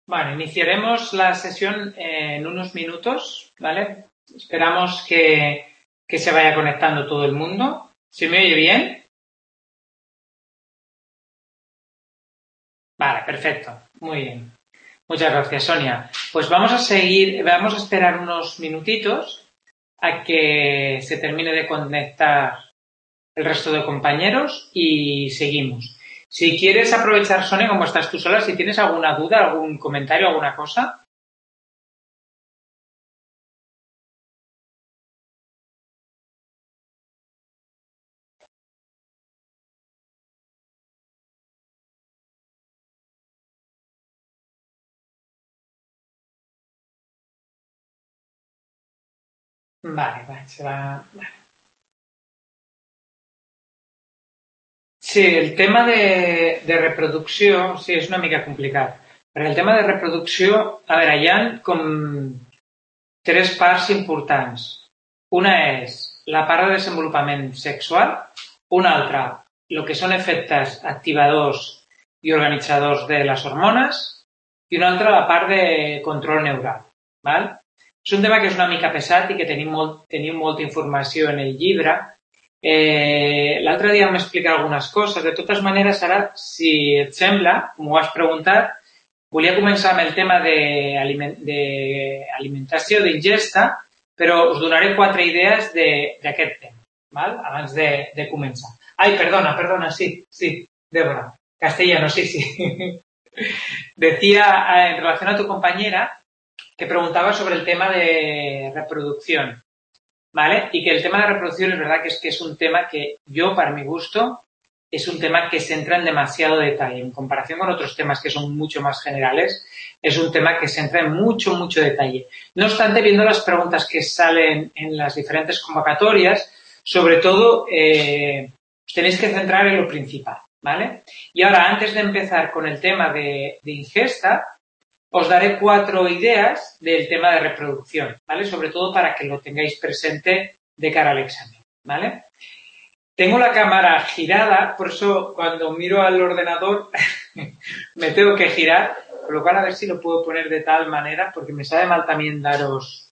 Bueno, iniciaremos la sesión en unos minutos, ¿vale? Esperamos que se vaya conectando todo el mundo. ¿Se me oye bien? Vale, perfecto. Muy bien. Muchas gracias, Sonia. Pues vamos a esperar unos minutitos a que se termine de conectar el resto de compañeros y seguimos. Si quieres aprovechar, Sonia, como estás tú sola, si tienes alguna duda, algún comentario, alguna cosa. Vale, se va. Sí, el tema de reproducció, sí, és una mica complicat. Perquè el tema de reproducció, a veure, hi ha com tres parts importants. Una és la part de desenvolupament sexual, una altra, el que són efectes activadors i organitzadors de les hormones, i una altra, la part de control neural. Val? És un tema que és una mica pesat i que teniu molta informació en el llibre. L'altre dia m'explica algunes coses. De totes maneres, ara, si et sembla, com ho has preguntat, volia començar amb el tema d'alimentació, d'ingesta, però us donaré 4 idees d'aquest tema, ¿vale? Abans de començar. Ai, perdona, sí, Débora. Castellano, sí. Decía, en relación a tu compañera, que preguntaba sobre el tema de reproducción, ¿vale? Y que el tema de reproducción es verdad que es un tema que yo, para mi gusto, es un tema que se entra en demasiado detalle. En comparación con otros temas que son mucho más generales, es un tema que se entra en mucho detalle. No obstante, viendo las preguntas que salen en las diferentes convocatorias, sobre todo, os tenéis que centrar en lo principal, ¿vale? Y ahora, antes de empezar con el tema de ingesta, os daré 4 ideas del tema de reproducción, ¿vale? Sobre todo para que lo tengáis presente de cara al examen, ¿vale? Tengo la cámara girada, por eso cuando miro al ordenador me tengo que girar, por lo cual a ver si lo puedo poner de tal manera, porque me sabe mal también daros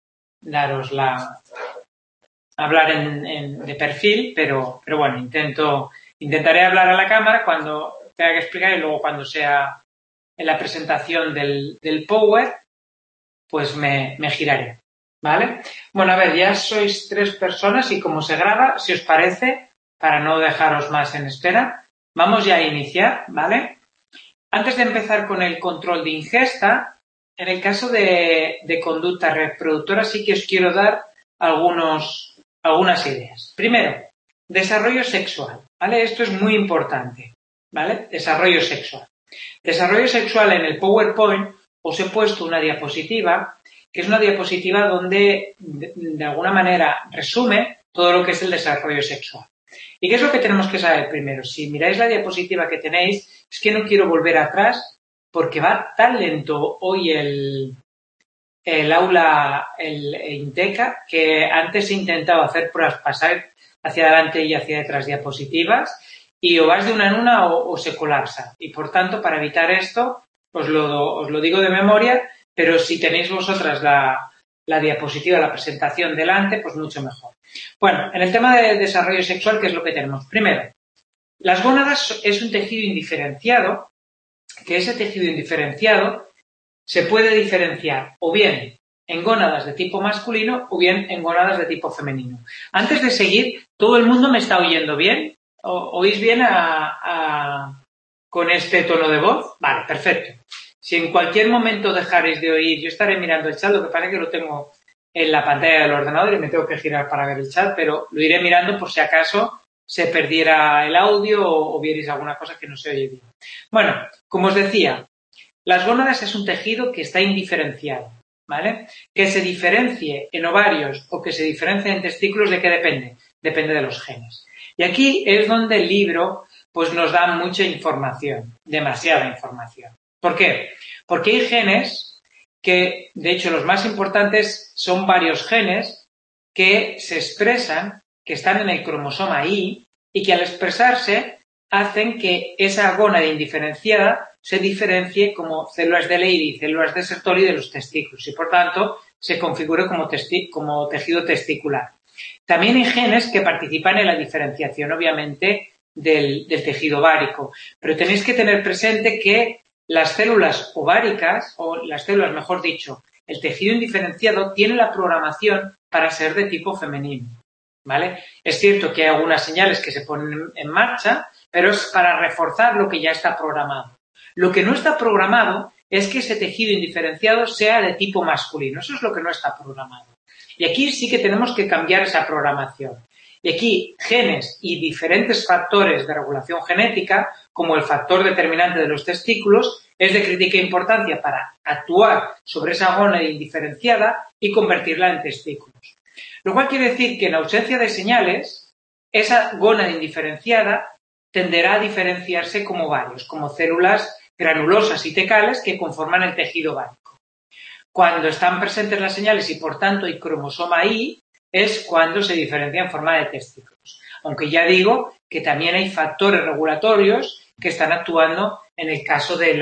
hablar de perfil, pero bueno, intentaré hablar a la cámara cuando tenga que explicar y luego cuando sea en la presentación del Power, pues me giraré. ¿Vale? Bueno, a ver, ya sois 3 personas y como se graba, si os parece, para no dejaros más en espera, vamos ya a iniciar, ¿vale? Antes de empezar con el control de ingesta, en el caso de conducta reproductora sí que os quiero dar algunas ideas. Primero, desarrollo sexual, ¿vale? Esto es muy importante, ¿vale? Desarrollo sexual. Desarrollo sexual en el PowerPoint os he puesto una diapositiva que es una diapositiva donde de alguna manera resume todo lo que es el desarrollo sexual. ¿Y qué es lo que tenemos que saber primero? Si miráis la diapositiva que tenéis, es que no quiero volver atrás porque va tan lento hoy el aula, el Inteca, que antes he intentado hacer pruebas, pasar hacia adelante y hacia detrás diapositivas y o vas de una en una o se colapsa. Y por tanto, para evitar esto, os lo digo de memoria, pero si tenéis vosotras la diapositiva, la presentación delante, pues mucho mejor. Bueno, en el tema de desarrollo sexual, ¿qué es lo que tenemos? Primero, las gónadas es un tejido indiferenciado, que ese tejido indiferenciado se puede diferenciar o bien en gónadas de tipo masculino o bien en gónadas de tipo femenino. Antes de seguir, ¿todo el mundo me está oyendo bien? ¿Oís bien con este tono de voz? Vale, perfecto. Si en cualquier momento dejaréis de oír, yo estaré mirando el chat, lo que pasa es que lo tengo en la pantalla del ordenador y me tengo que girar para ver el chat, pero lo iré mirando por si acaso se perdiera el audio o vierais alguna cosa que no se oye bien. Bueno, como os decía, las gónadas es un tejido que está indiferenciado, ¿vale? Que se diferencie en ovarios o que se diferencie en testículos, ¿de qué depende? Depende de los genes. Y aquí es donde el libro pues nos da mucha información, demasiada información. ¿Por qué? Porque hay genes que, de hecho, los más importantes son varios genes que se expresan, que están en el cromosoma Y y que al expresarse hacen que esa gónada indiferenciada se diferencie como células de Leydig y células de Sertoli de los testículos y, por tanto, se configure como tejido testicular. También hay genes que participan en la diferenciación, obviamente, del tejido ovárico, pero tenéis que tener presente que las células ováricas, o las células, mejor dicho, el tejido indiferenciado tiene la programación para ser de tipo femenino, ¿vale? Es cierto que hay algunas señales que se ponen en marcha, pero es para reforzar lo que ya está programado. Lo que no está programado es que ese tejido indiferenciado sea de tipo masculino. Eso es lo que no está programado. Y aquí sí que tenemos que cambiar esa programación. Y aquí genes y diferentes factores de regulación genética, como el factor determinante de los testículos, es de crítica importancia para actuar sobre esa gónada indiferenciada y convertirla en testículos. Lo cual quiere decir que en ausencia de señales, esa gónada indiferenciada tenderá a diferenciarse como ovarios, como células granulosas y tecales que conforman el tejido ovárico. Cuando están presentes las señales y, por tanto, hay cromosoma Y, es cuando se diferencia en forma de testículos. Aunque ya digo que también hay factores regulatorios que están actuando en el caso de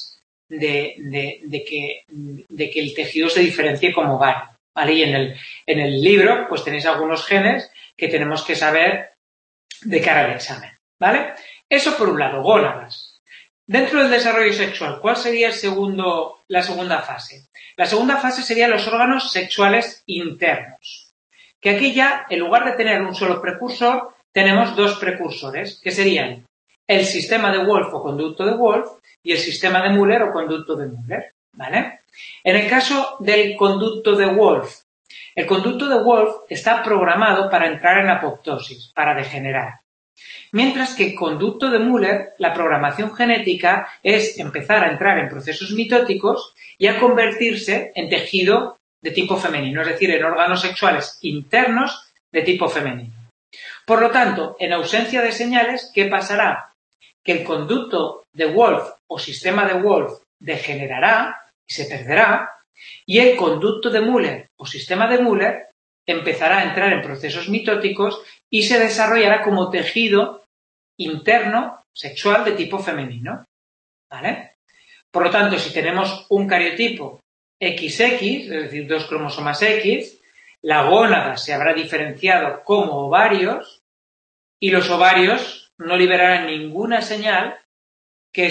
que el tejido se diferencie como ovario, ¿vale? Y en el libro pues tenéis algunos genes que tenemos que saber de cara al examen, ¿vale? Eso por un lado, gónadas. Dentro del desarrollo sexual, ¿cuál sería la segunda fase? La segunda fase sería los órganos sexuales internos. Que aquí ya, en lugar de tener un solo precursor, tenemos dos precursores, que serían el sistema de Wolff o conducto de Wolff y el sistema de Müller o conducto de Müller, ¿vale? En el caso del conducto de Wolff, el conducto de Wolff está programado para entrar en apoptosis, para degenerar. Mientras que el conducto de Müller, la programación genética es empezar a entrar en procesos mitóticos y a convertirse en tejido de tipo femenino, es decir, en órganos sexuales internos de tipo femenino. Por lo tanto, en ausencia de señales, ¿qué pasará? Que el conducto de Wolff o sistema de Wolff degenerará y se perderá, y el conducto de Müller o sistema de Müller empezará a entrar en procesos mitóticos y se desarrollará como tejido interno sexual de tipo femenino, ¿vale? Por lo tanto, si tenemos un cariotipo XX, es decir, dos cromosomas X, la gónada se habrá diferenciado como ovarios y los ovarios no liberarán ninguna señal que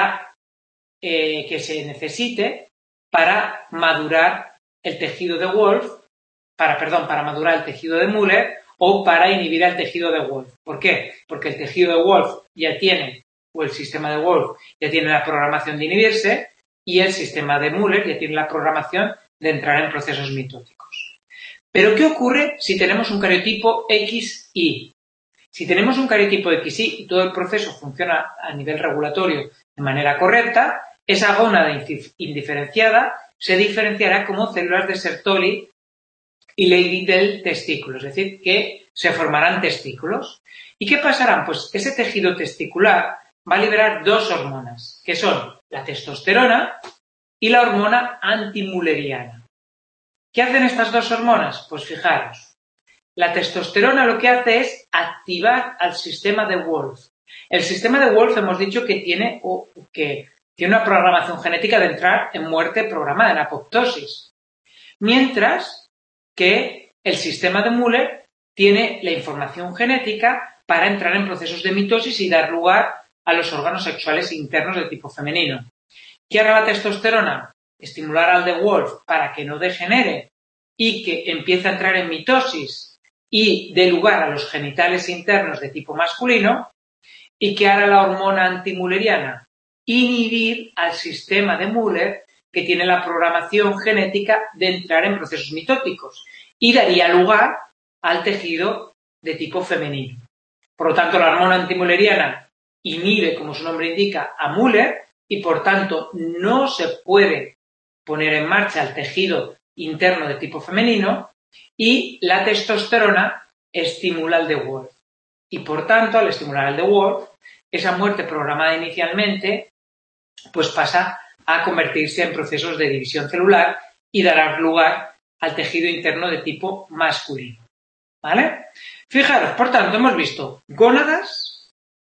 se necesite para madurar el tejido de Wolff, para madurar el tejido de Müller o para inhibir al tejido de Wolff. ¿Por qué? Porque el tejido de Wolff ya tiene, o el sistema de Wolff ya tiene la programación de inhibirse y el sistema de Müller ya tiene la programación de entrar en procesos mitóticos. Pero ¿qué ocurre si tenemos un cariotipo XY? Si tenemos un cariotipo XY y todo el proceso funciona a nivel regulatorio de manera correcta, esa gónada indiferenciada se diferenciará como células de Sertoli y Leydig del testículo, es decir, que se formarán testículos. ¿Y qué pasarán? Pues ese tejido testicular va a liberar dos hormonas, que son la testosterona y la hormona antimülleriana. ¿Qué hacen estas dos hormonas? Pues fijaros, la testosterona lo que hace es activar al sistema de Wolff. El sistema de Wolff hemos dicho que tiene una programación genética de entrar en muerte programada, en apoptosis. Mientras que el sistema de Müller tiene la información genética para entrar en procesos de mitosis y dar lugar a los órganos sexuales internos de tipo femenino. ¿Qué hará la testosterona? Estimular al de Wolff para que no degenere y que empiece a entrar en mitosis y dé lugar a los genitales internos de tipo masculino. ¿Y qué hará la hormona antimülleriana? Inhibir al sistema de Müller que tiene la programación genética de entrar en procesos mitóticos y daría lugar al tejido de tipo femenino. Por lo tanto, la hormona antimülleriana inhibe, como su nombre indica, a Müller y, por tanto, no se puede poner en marcha el tejido interno de tipo femenino y la testosterona estimula al de Wolff. Y, por tanto, al estimular al de Wolff, esa muerte programada inicialmente pues pasa a convertirse en procesos de división celular y dará lugar al tejido interno de tipo masculino, ¿vale? Fijaros, por tanto, hemos visto gónadas,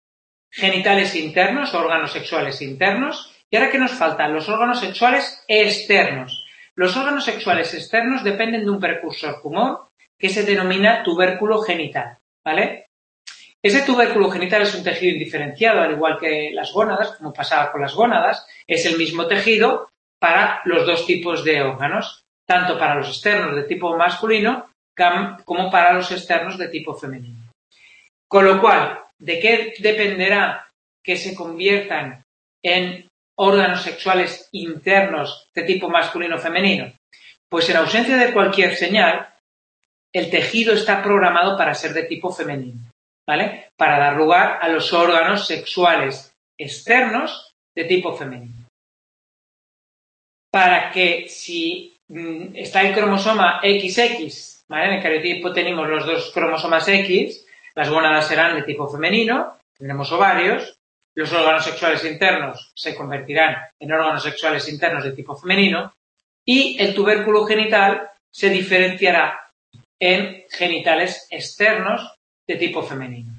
genitales internos, órganos sexuales internos. Y ahora, ¿qué nos faltan? Los órganos sexuales externos. Los órganos sexuales externos dependen de un precursor común que se denomina tubérculo genital, ¿vale? Ese tubérculo genital es un tejido indiferenciado, al igual que las gónadas, como pasaba con las gónadas, es el mismo tejido para los dos tipos de órganos, tanto para los externos de tipo masculino como para los externos de tipo femenino. Con lo cual, ¿de qué dependerá que se conviertan en órganos sexuales internos de tipo masculino o femenino? Pues en ausencia de cualquier señal, el tejido está programado para ser de tipo femenino, ¿vale? Para dar lugar a los órganos sexuales externos de tipo femenino. Para que si está el cromosoma XX, ¿vale? En el cariotipo tenemos los dos cromosomas X, las gónadas serán de tipo femenino, tendremos ovarios, los órganos sexuales internos se convertirán en órganos sexuales internos de tipo femenino y el tubérculo genital se diferenciará en genitales externos de tipo femenino,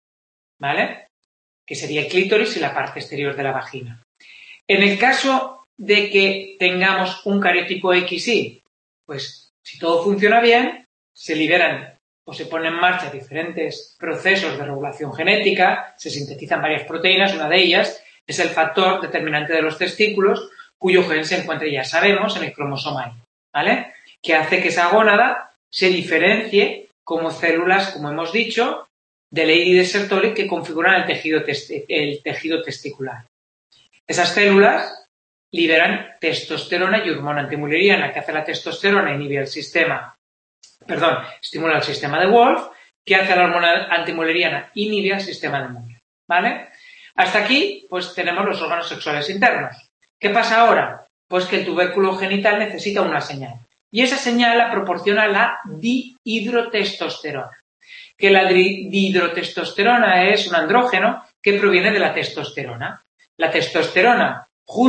¿vale? Que sería el clítoris y la parte exterior de la vagina. En el caso de que tengamos un cariotipo XY, pues si todo funciona bien, se liberan o se ponen en marcha diferentes procesos de regulación genética, se sintetizan varias proteínas, una de ellas es el factor determinante de los testículos, cuyo gen se encuentra, ya sabemos, en el cromosoma Y, ¿vale? Que hace que esa gónada se diferencie como células, como hemos dicho, de Leydig y de Sertoli que configuran el tejido testicular. Esas células liberan testosterona y hormona antimulleriana, que hace la testosterona inhibe el sistema, estimula el sistema de Wolff, que hace la hormona antimulleriana inhibe el sistema de Muller, ¿vale? Hasta aquí, pues tenemos los órganos sexuales internos. ¿Qué pasa ahora? Pues que el tubérculo genital necesita una señal. Y esa señal la proporciona la dihidrotestosterona. Que la dihidrotestosterona es un andrógeno que proviene de la testosterona. La testosterona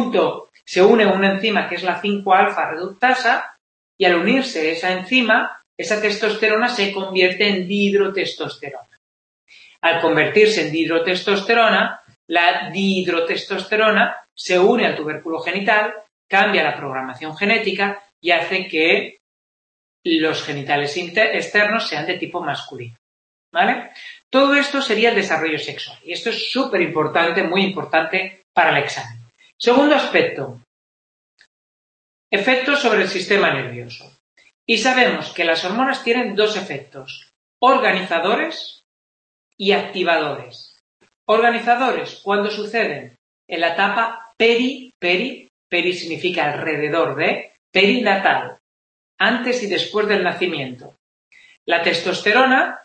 se une a una enzima que es la 5-alfa reductasa y al unirse esa enzima, esa testosterona se convierte en dihidrotestosterona. Al convertirse en dihidrotestosterona, la dihidrotestosterona se une al tubérculo genital, cambia la programación genética y hace que los genitales externos sean de tipo masculino, ¿vale? Todo esto sería el desarrollo sexual y esto es súper importante, muy importante para el examen. Segundo aspecto, efectos sobre el sistema nervioso. Y sabemos que las hormonas tienen dos efectos, organizadores y activadores. Organizadores, cuando suceden en la etapa peri significa alrededor de, perinatal, antes y después del nacimiento. La testosterona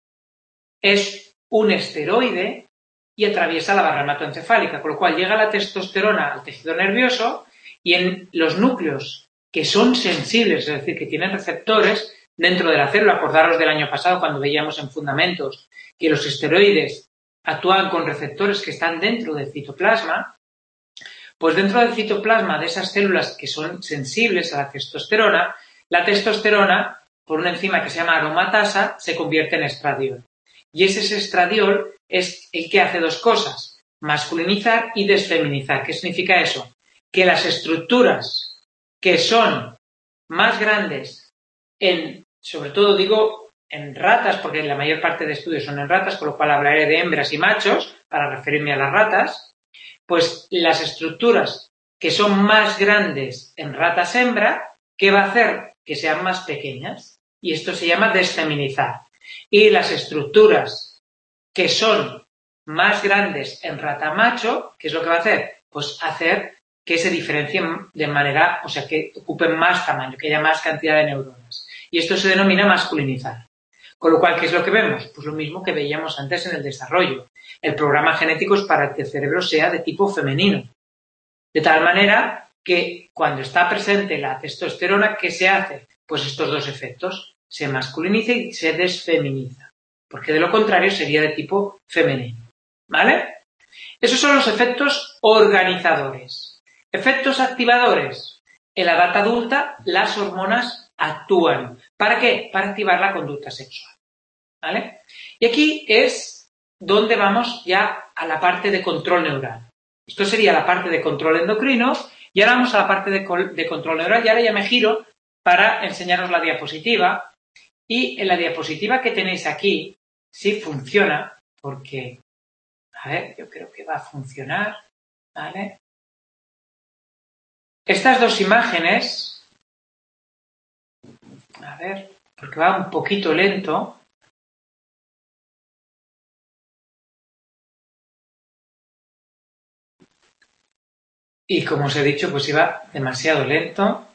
es un esteroide y atraviesa la barrera hematoencefálica, con lo cual llega la testosterona al tejido nervioso y en los núcleos que son sensibles, es decir, que tienen receptores dentro de la célula. Acordaros del año pasado cuando veíamos en Fundamentos que los esteroides actúan con receptores que están dentro del citoplasma, pues dentro del citoplasma de esas células que son sensibles a la testosterona, por una enzima que se llama aromatasa, se convierte en estradiol. Y ese estradiol es el que hace dos cosas, masculinizar y desfeminizar. ¿Qué significa eso? Que las estructuras que son más grandes sobre todo digo en ratas, porque la mayor parte de estudios son en ratas, con lo cual hablaré de hembras y machos para referirme a las ratas, pues las estructuras que son más grandes en ratas hembra, ¿qué va a hacer? Que sean más pequeñas. Y esto se llama desfeminizar. Y las estructuras que son más grandes en rata macho, ¿qué es lo que va a hacer? Pues hacer que se diferencien de manera, o sea, que ocupen más tamaño, que haya más cantidad de neuronas. Y esto se denomina masculinizar. Con lo cual, ¿qué es lo que vemos? Pues lo mismo que veíamos antes en el desarrollo. El programa genético es para que el cerebro sea de tipo femenino. De tal manera que cuando está presente la testosterona, ¿qué se hace? Pues estos dos efectos. Se masculiniza y se desfeminiza. Porque de lo contrario sería de tipo femenino. ¿Vale? Esos son los efectos organizadores. Efectos activadores. En la edad adulta, las hormonas actúan. ¿Para qué? Para activar la conducta sexual. ¿Vale? Y aquí es donde vamos ya a la parte de control neural. Esto sería la parte de control endocrino y ahora vamos a la parte de control neural y ahora ya me giro para enseñaros la diapositiva. Y en la diapositiva que tenéis aquí, sí funciona, porque, a ver, yo creo que va a funcionar, ¿vale? Estas dos imágenes, a ver, porque va un poquito lento. Y como os he dicho, pues iba demasiado lento.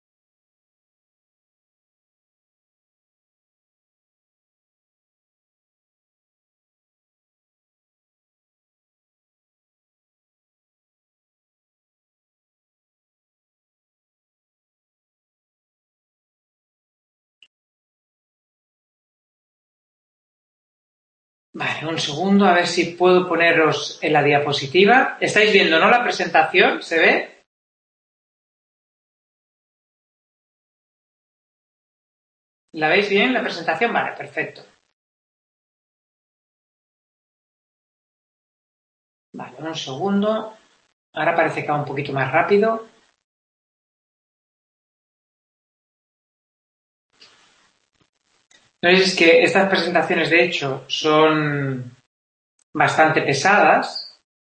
Vale, un segundo, a ver si puedo poneros en la diapositiva. ¿Estáis viendo, no, la presentación? ¿Se ve? ¿La veis bien, la presentación? Vale, perfecto. Vale, un segundo. Ahora parece que va un poquito más rápido. No es que estas presentaciones, de hecho, son bastante pesadas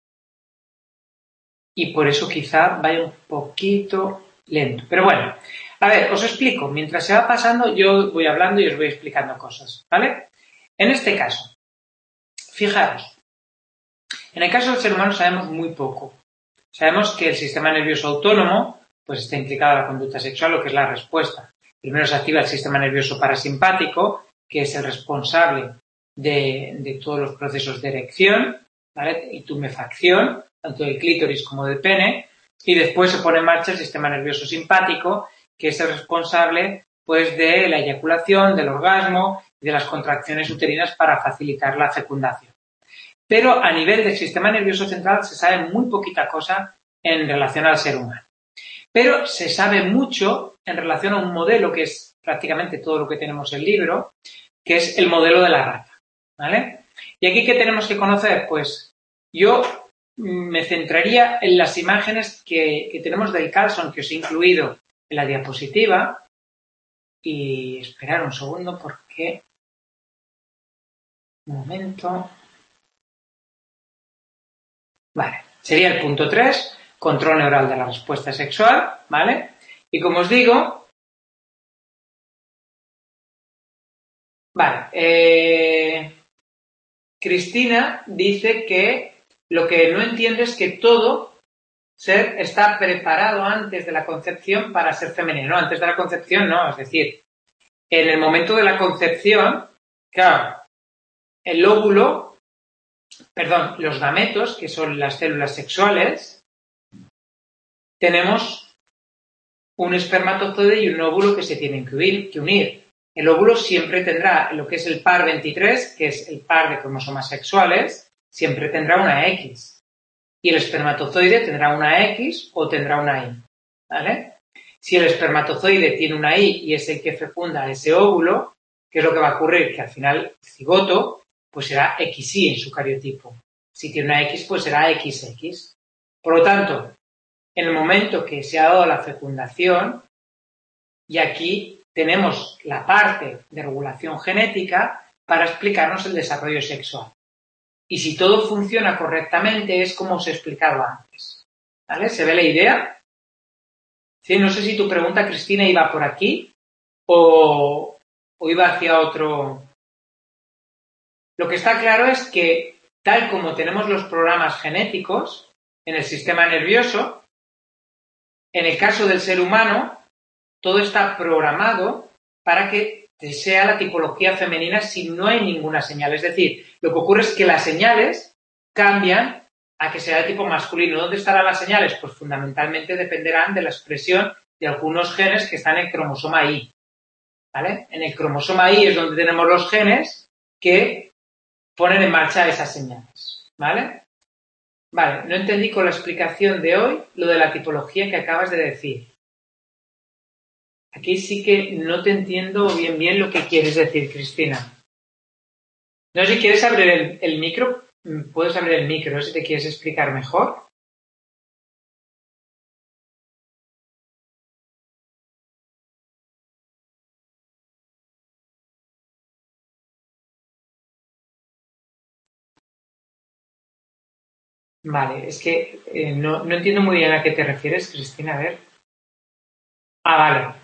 y por eso quizá vaya un poquito lento. Pero bueno, a ver, os explico. Mientras se va pasando, yo voy hablando y os voy explicando cosas, ¿vale? En este caso, fijaros, en el caso del ser humano sabemos muy poco. Sabemos que el sistema nervioso autónomo pues está implicado en la conducta sexual, lo que es la respuesta. Primero se activa el sistema nervioso parasimpático, que es el responsable de todos los procesos de erección, ¿vale? Y tumefacción, tanto del clítoris como del pene, y después se pone en marcha el sistema nervioso simpático, que es el responsable pues de la eyaculación, del orgasmo y de las contracciones uterinas para facilitar la fecundación. Pero a nivel del sistema nervioso central se sabe muy poquita cosa en relación al ser humano. Pero se sabe mucho en relación a un modelo que es prácticamente todo lo que tenemos en el libro, que es el modelo de la rata, ¿vale? Y aquí, ¿qué tenemos que conocer? Pues yo me centraría en las imágenes que tenemos del Carlson, que os he incluido en la diapositiva. Y esperar un segundo porque... Un momento... Vale, sería el punto 3, control neural de la respuesta sexual, ¿vale? Y como os digo, vale, Cristina dice que lo que no entiende es que todo ser está preparado antes de la concepción para ser femenino. No, antes de la concepción no, es decir, en el momento de la concepción, claro, el óvulo, perdón, los gametos, que son las células sexuales, tenemos un espermatozoide y un óvulo que se tienen que unir. El óvulo siempre tendrá lo que es el par 23, que es el par de cromosomas sexuales, siempre tendrá una X. Y el espermatozoide tendrá una X o tendrá una Y, ¿vale? Si el espermatozoide tiene una Y y es el que fecunda ese óvulo, ¿qué es lo que va a ocurrir? Que al final el cigoto pues será XY en su cariotipo. Si tiene una X, pues será XX. Por lo tanto, en el momento que se ha dado la fecundación, y aquí tenemos la parte de regulación genética para explicarnos el desarrollo sexual. Y si todo funciona correctamente, es como os he explicado antes. ¿Vale? ¿Se ve la idea? Sí, no sé si tu pregunta, Cristina, iba por aquí o iba hacia otro. Lo que está claro es que, tal como tenemos los programas genéticos en el sistema nervioso, en el caso del ser humano, todo está programado para que sea la tipología femenina si no hay ninguna señal. Es decir, lo que ocurre es que las señales cambian a que sea de tipo masculino. ¿Dónde estarán las señales? Pues fundamentalmente dependerán de la expresión de algunos genes que están en el cromosoma Y. ¿Vale? En el cromosoma Y es donde tenemos los genes que ponen en marcha esas señales. ¿Vale? Vale, no entendí con la explicación de hoy lo de la tipología que acabas de decir. Aquí sí que no te entiendo bien lo que quieres decir, Cristina. No sé si quieres abrir el micro. Puedes abrir el micro si te quieres explicar mejor. Vale, es que no entiendo muy bien a qué te refieres, Cristina. A ver. Ah, vale.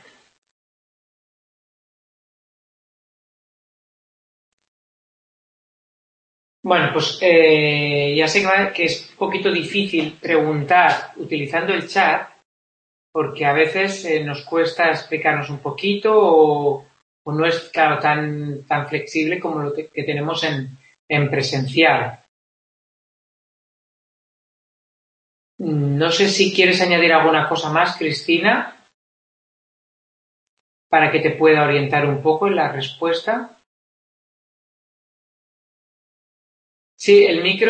Bueno, pues ya sé que es un poquito difícil preguntar utilizando el chat porque a veces nos cuesta explicarnos un poquito o no es, claro, tan flexible como lo que tenemos en presencial. No sé si quieres añadir alguna cosa más, Cristina, para que te pueda orientar un poco en la respuesta. Sí,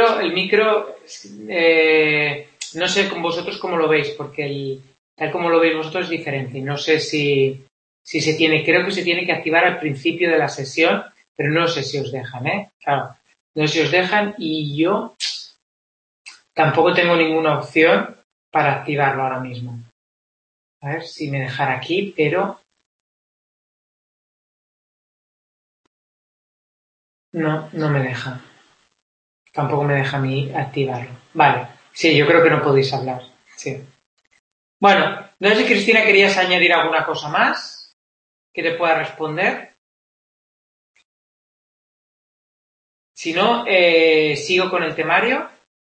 no sé con vosotros cómo lo veis, porque tal como lo veis vosotros es diferente. No sé si creo que se tiene que activar al principio de la sesión, pero no sé si os dejan, ¿eh? Claro, no sé si os dejan y yo tampoco tengo ninguna opción para activarlo ahora mismo. A ver si me dejará aquí, pero no me deja. Tampoco me deja a mí activarlo. Vale, sí, yo creo que no podéis hablar. Sí. Bueno, no sé si Cristina querías añadir alguna cosa más que te pueda responder. Si no, sigo con el temario.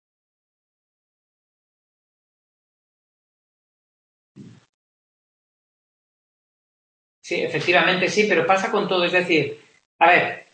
Sí, efectivamente sí, pero pasa con todo. Es decir, a ver,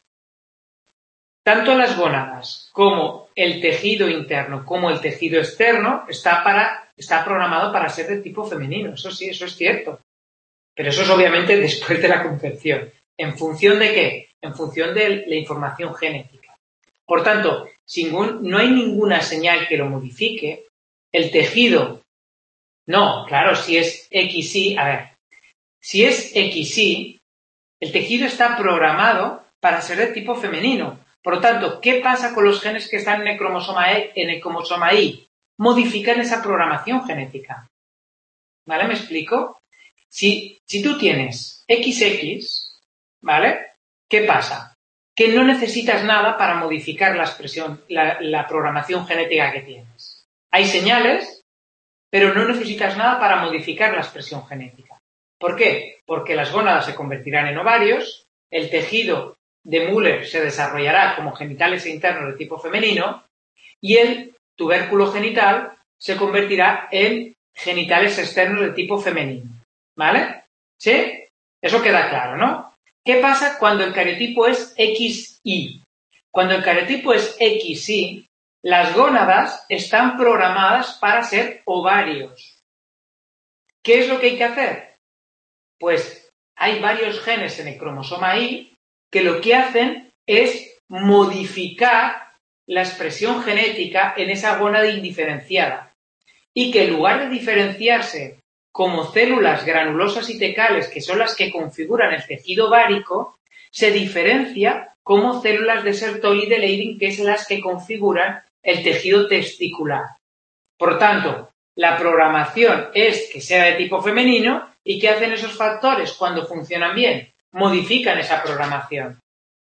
tanto las gónadas como el tejido interno como el tejido externo está programado para ser de tipo femenino. Eso sí, eso es cierto. Pero eso es obviamente después de la concepción. ¿En función de qué? En función de la información genética. Por tanto, no hay ninguna señal que lo modifique. El tejido, no, claro, si es XY, a ver, si es XY, el tejido está programado para ser de tipo femenino. Por lo tanto, ¿qué pasa con los genes que están en el cromosoma Y? Modifican esa programación genética. ¿Vale? ¿Me explico? Si tú tienes XX, ¿vale? ¿Qué pasa? Que no necesitas nada para modificar la programación genética que tienes. Hay señales, pero no necesitas nada para modificar la expresión genética. ¿Por qué? Porque las gónadas se convertirán en ovarios, el tejido de Müller se desarrollará como genitales internos de tipo femenino y el tubérculo genital se convertirá en genitales externos de tipo femenino. ¿Vale? ¿Sí? Eso queda claro, ¿no? ¿Qué pasa cuando el cariotipo es XY? Cuando el cariotipo es XY, las gónadas están programadas para ser ovarios. ¿Qué es lo que hay que hacer? Pues hay varios genes en el cromosoma Y que lo que hacen es modificar la expresión genética en esa gónada indiferenciada y que en lugar de diferenciarse como células granulosas y tecales, que son las que configuran el tejido ovárico, se diferencia como células de Sertoli y de Leydig, que son las que configuran el tejido testicular. Por tanto, la programación es que sea de tipo femenino y ¿qué hacen esos factores cuando funcionan bien? Modifican esa programación.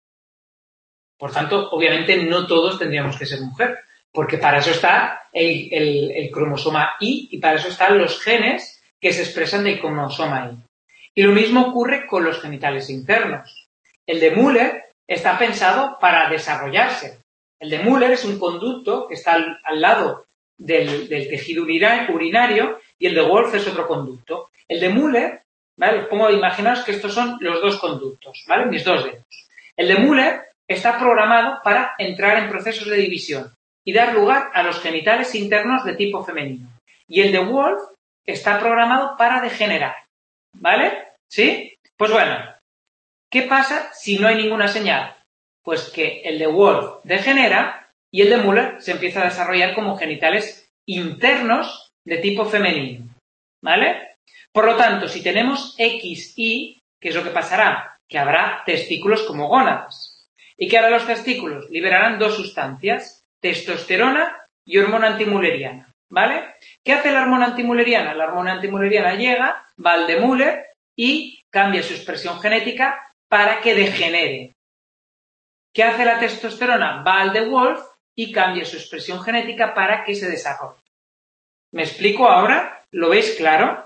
Por tanto, obviamente no todos tendríamos que ser mujer, porque para eso está el cromosoma Y y para eso están los genes que se expresan del cromosoma Y. Y lo mismo ocurre con los genitales internos. El de Müller está pensado para desarrollarse. El de Müller es un conducto que está al lado del tejido urinario y el de Wolf es otro conducto. El de Müller, ¿vale? Imaginaos que estos son los dos conductos, ¿vale? Mis dos dedos. El de Müller está programado para entrar en procesos de división y dar lugar a los genitales internos de tipo femenino. Y el de Wolf está programado para degenerar. ¿Vale? ¿Sí? Pues bueno, ¿qué pasa si no hay ninguna señal? Pues que el de Wolf degenera y el de Müller se empieza a desarrollar como genitales internos de tipo femenino. ¿Vale? Por lo tanto, si tenemos XY, ¿qué es lo que pasará? Que habrá testículos como gónadas. ¿Y qué harán los testículos? Liberarán dos sustancias, testosterona y hormona antimülleriana, ¿vale? ¿Qué hace la hormona antimülleriana? La hormona antimülleriana llega, va al de Müller y cambia su expresión genética para que degenere. ¿Qué hace la testosterona? Va al de Wolf y cambia su expresión genética para que se desarrolle. ¿Me explico ahora? ¿Lo veis claro?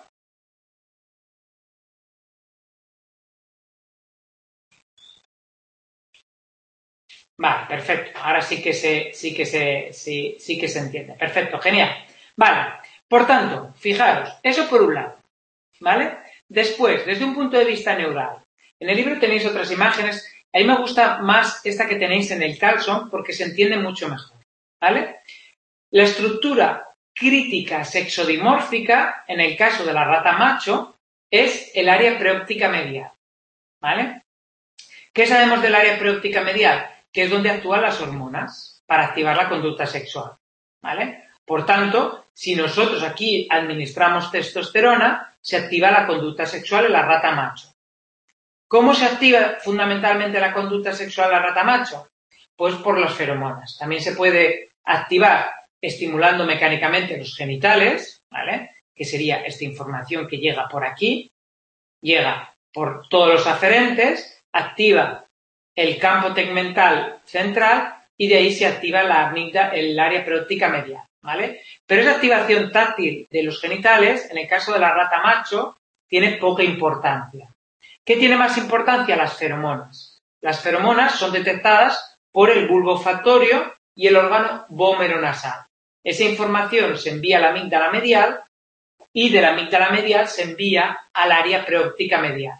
Vale, perfecto. Ahora sí que se entiende. Perfecto, genial. Vale, por tanto, fijaros, eso por un lado, ¿vale? Después, desde un punto de vista neural, en el libro tenéis otras imágenes. A mí me gusta más esta que tenéis en el Carlson porque se entiende mucho mejor, ¿vale? La estructura crítica sexodimórfica, en el caso de la rata macho, es el área preóptica medial, ¿vale? ¿Qué sabemos del área preóptica medial? Que es donde actúan las hormonas para activar la conducta sexual, ¿vale? Por tanto, si nosotros aquí administramos testosterona, se activa la conducta sexual en la rata macho. ¿Cómo se activa fundamentalmente la conducta sexual en la rata macho? Pues por las feromonas. También se puede activar estimulando mecánicamente los genitales, ¿vale? Que sería esta información que llega por aquí, llega por todos los aferentes, activa el campo tegmental central y de ahí se activa el área preóptica medial, ¿vale? Pero esa activación táctil de los genitales, en el caso de la rata macho, tiene poca importancia. ¿Qué tiene más importancia? Las feromonas. Las feromonas son detectadas por el bulbo olfactorio y el órgano vómero-nasal. Esa información se envía a la amígdala medial y de la amígdala medial se envía al área preóptica medial.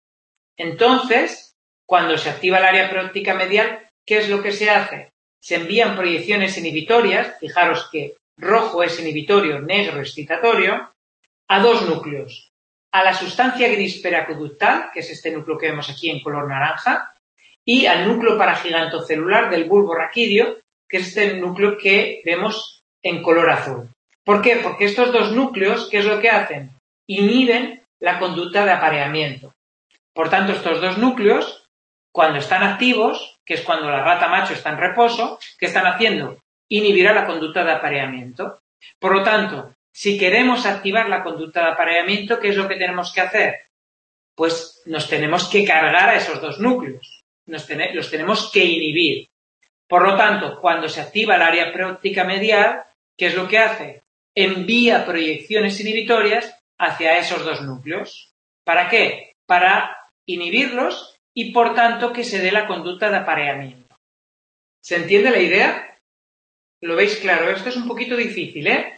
Entonces, cuando se activa el área preóptica medial, ¿qué es lo que se hace? Se envían proyecciones inhibitorias, fijaros que rojo es inhibitorio, negro es excitatorio, a dos núcleos. A la sustancia gris periaqueductal, que es este núcleo que vemos aquí en color naranja, y al núcleo paragigantocelular del bulbo raquídeo, que es este núcleo que vemos en color azul. ¿Por qué? Porque estos dos núcleos, ¿qué es lo que hacen? Inhiben la conducta de apareamiento. Por tanto, estos dos núcleos, cuando están activos, que es cuando la rata macho está en reposo, ¿qué están haciendo? Inhibirá la conducta de apareamiento. Por lo tanto, si queremos activar la conducta de apareamiento, ¿qué es lo que tenemos que hacer? Pues nos tenemos que cargar a esos dos núcleos. Los tenemos que inhibir. Por lo tanto, cuando se activa el área preóptica medial, ¿qué es lo que hace? Envía proyecciones inhibitorias hacia esos dos núcleos. ¿Para qué? Para inhibirlos y, por tanto, que se dé la conducta de apareamiento. ¿Se entiende la idea? ¿Lo veis claro? Esto es un poquito difícil, ¿eh?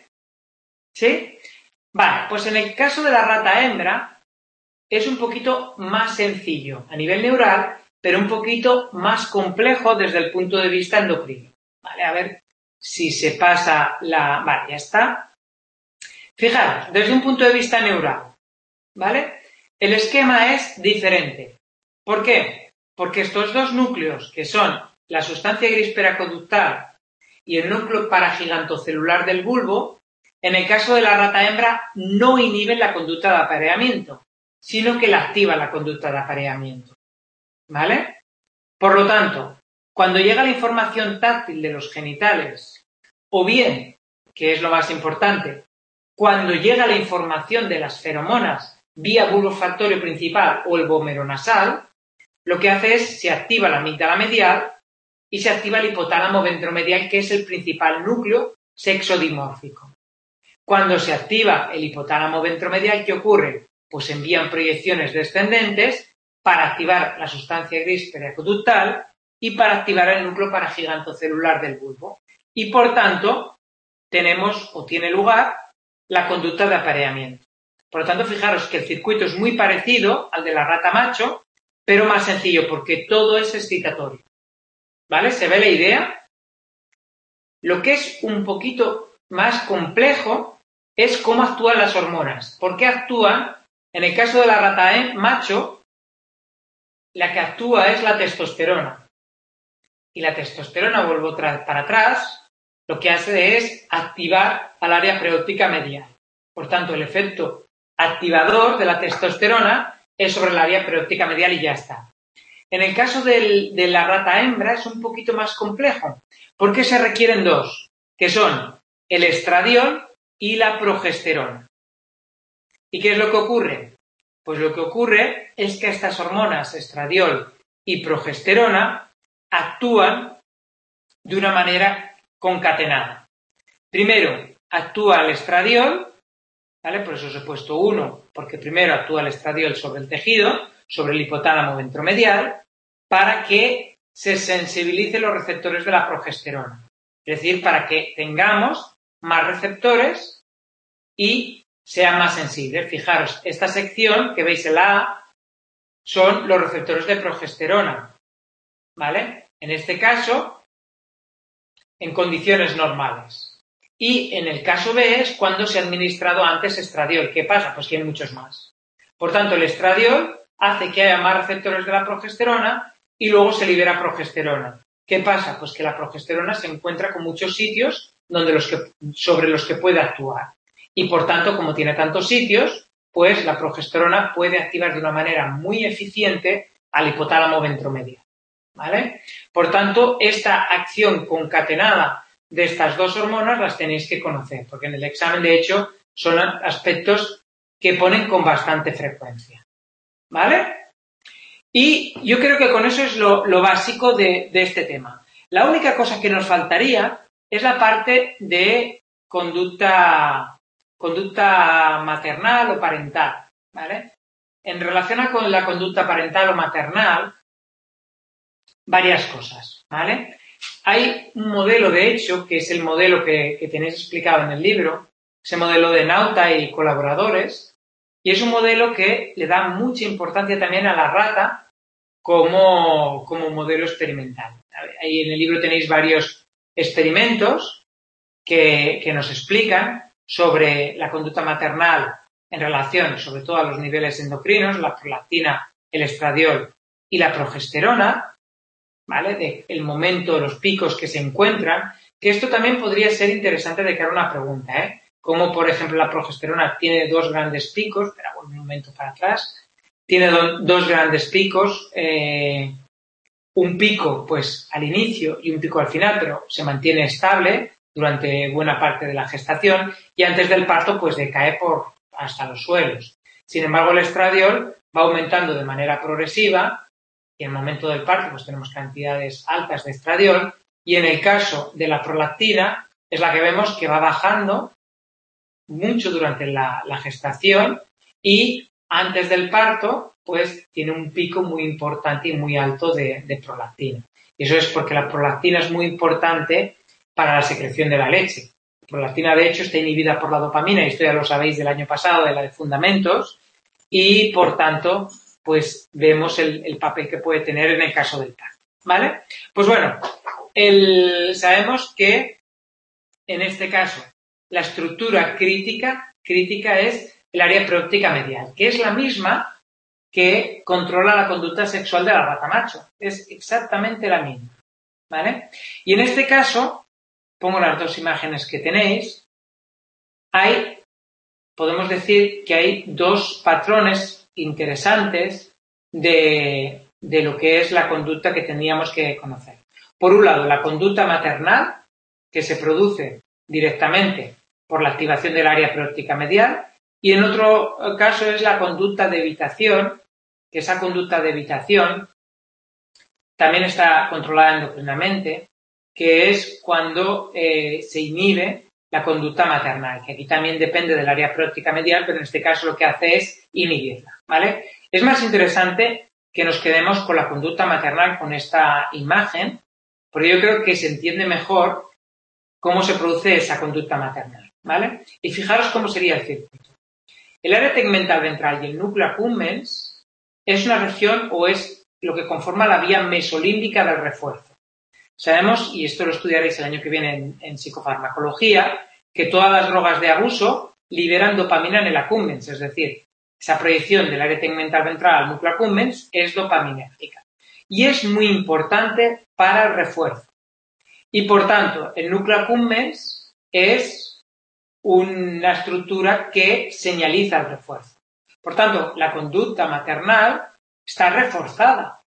¿Sí? Vale, pues en el caso de la rata hembra es un poquito más sencillo a nivel neural, pero un poquito más complejo desde el punto de vista endocrino. Vale, a ver si se pasa la... Vale, ya está. Fijaros, desde un punto de vista neural, ¿vale? El esquema es diferente. ¿Por qué? Porque estos dos núcleos, que son la sustancia gris periaqueductal y el núcleo paragigantocelular del bulbo, en el caso de la rata hembra no inhiben la conducta de apareamiento, sino que la activan la conducta de apareamiento. ¿Vale? Por lo tanto, cuando llega la información táctil de los genitales, o bien, que es lo más importante, cuando llega la información de las feromonas vía bulbo olfactorio principal o el vómero nasal, lo que hace es se activa la amígdala medial y se activa el hipotálamo ventromedial, que es el principal núcleo sexodimórfico. Cuando se activa el hipotálamo ventromedial, ¿qué ocurre? Pues envían proyecciones descendentes para activar la sustancia gris periaqueductal y para activar el núcleo paragigantocelular del bulbo. Y por tanto, tenemos o tiene lugar la conducta de apareamiento. Por lo tanto, fijaros que el circuito es muy parecido al de la rata macho, pero más sencillo porque todo es excitatorio. ¿Vale? ¿Se ve la idea? Lo que es un poquito más complejo es cómo actúan las hormonas. ¿Por qué actúan? En el caso de la rata macho, la que actúa es la testosterona. Y la testosterona, vuelvo para atrás, lo que hace es activar al área preóptica medial. Por tanto, el efecto activador de la testosterona es sobre el área preóptica medial y ya está. En el caso de la rata hembra es un poquito más complejo, porque se requieren dos, que son el estradiol y la progesterona. ¿Y qué es lo que ocurre? Pues lo que ocurre es que estas hormonas, estradiol y progesterona, actúan de una manera concatenada. Primero, actúa el estradiol, ¿vale? Por eso os he puesto 1, porque primero actúa el estradiol sobre el tejido, sobre el hipotálamo ventromedial, para que se sensibilicen los receptores de la progesterona. Es decir, para que tengamos más receptores y sean más sensibles. Fijaros, esta sección que veis en la A son los receptores de progesterona, ¿vale? En este caso, en condiciones normales. Y en el caso B es cuando se ha administrado antes estradiol. ¿Qué pasa? Pues que hay muchos más. Por tanto, el estradiol hace que haya más receptores de la progesterona y luego se libera progesterona. ¿Qué pasa? Pues que la progesterona se encuentra con muchos sitios sobre los que puede actuar. Y por tanto, como tiene tantos sitios, pues la progesterona puede activar de una manera muy eficiente al hipotálamo ventromedial, ¿vale? Por tanto, esta acción concatenada de estas dos hormonas las tenéis que conocer, porque en el examen, de hecho, son aspectos que ponen con bastante frecuencia, ¿vale? Y yo creo que con eso es lo básico de este tema. La única cosa que nos faltaría es la parte de conducta maternal o parental, ¿vale? En relación con la conducta parental o maternal, varias cosas, ¿vale? Hay un modelo, de hecho, que es el modelo que tenéis explicado en el libro, ese modelo de Nauta y colaboradores, y es un modelo que le da mucha importancia también a la rata como modelo experimental. Ahí en el libro tenéis varios experimentos que nos explican sobre la conducta maternal en relación, sobre todo, a los niveles endocrinos, la prolactina, el estradiol y la progesterona, ¿vale? El momento, los picos que se encuentran, que esto también podría ser interesante de cara a una pregunta, ¿eh? Como, por ejemplo, la progesterona tiene dos grandes picos, pero un momento para atrás, tiene dos grandes picos, un pico pues al inicio y un pico al final, pero se mantiene estable durante buena parte de la gestación y antes del parto pues decae hasta los suelos. Sin embargo, el estradiol va aumentando de manera progresiva y en el momento del parto pues tenemos cantidades altas de estradiol y en el caso de la prolactina es la que vemos que va bajando mucho durante la gestación y antes del parto pues tiene un pico muy importante y muy alto de prolactina. Y eso es porque la prolactina es muy importante para la secreción de la leche. La prolactina, de hecho, está inhibida por la dopamina, y esto ya lo sabéis del año pasado, de la de fundamentos, y por tanto, pues vemos el papel que puede tener en el caso del parto, ¿vale? Pues bueno, sabemos que en este caso la estructura crítica es el área preóptica medial, que es la misma que controla la conducta sexual de la rata macho. Es exactamente la misma, ¿vale? Y en este caso, pongo las dos imágenes que tenéis, podemos decir que hay dos patrones interesantes de lo que es la conducta que tendríamos que conocer. Por un lado, la conducta maternal, que se produce directamente por la activación del área preóptica medial, y en otro caso es la conducta de evitación, que esa conducta de evitación también está controlada endocrinamente, que es cuando se inhibe la conducta maternal, que aquí también depende del área preóptica medial, pero en este caso lo que hace es inhibirla, ¿vale? Es más interesante que nos quedemos con la conducta maternal con esta imagen, porque yo creo que se entiende mejor cómo se produce esa conducta maternal, ¿vale? Y fijaros cómo sería el circuito. El área tegmental ventral y el núcleo accumbens es una región o es lo que conforma la vía mesolímbica del refuerzo. Sabemos, y esto lo estudiaréis el año que viene en psicofarmacología, que todas las drogas de abuso liberan dopamina en el accumbens, es decir, esa proyección del área tegmental ventral al núcleo accumbens es dopaminérgica. Y es muy importante para el refuerzo. Y por tanto, el núcleo accumbens es una estructura que señaliza el refuerzo. Por tanto, la conducta maternal está reforzada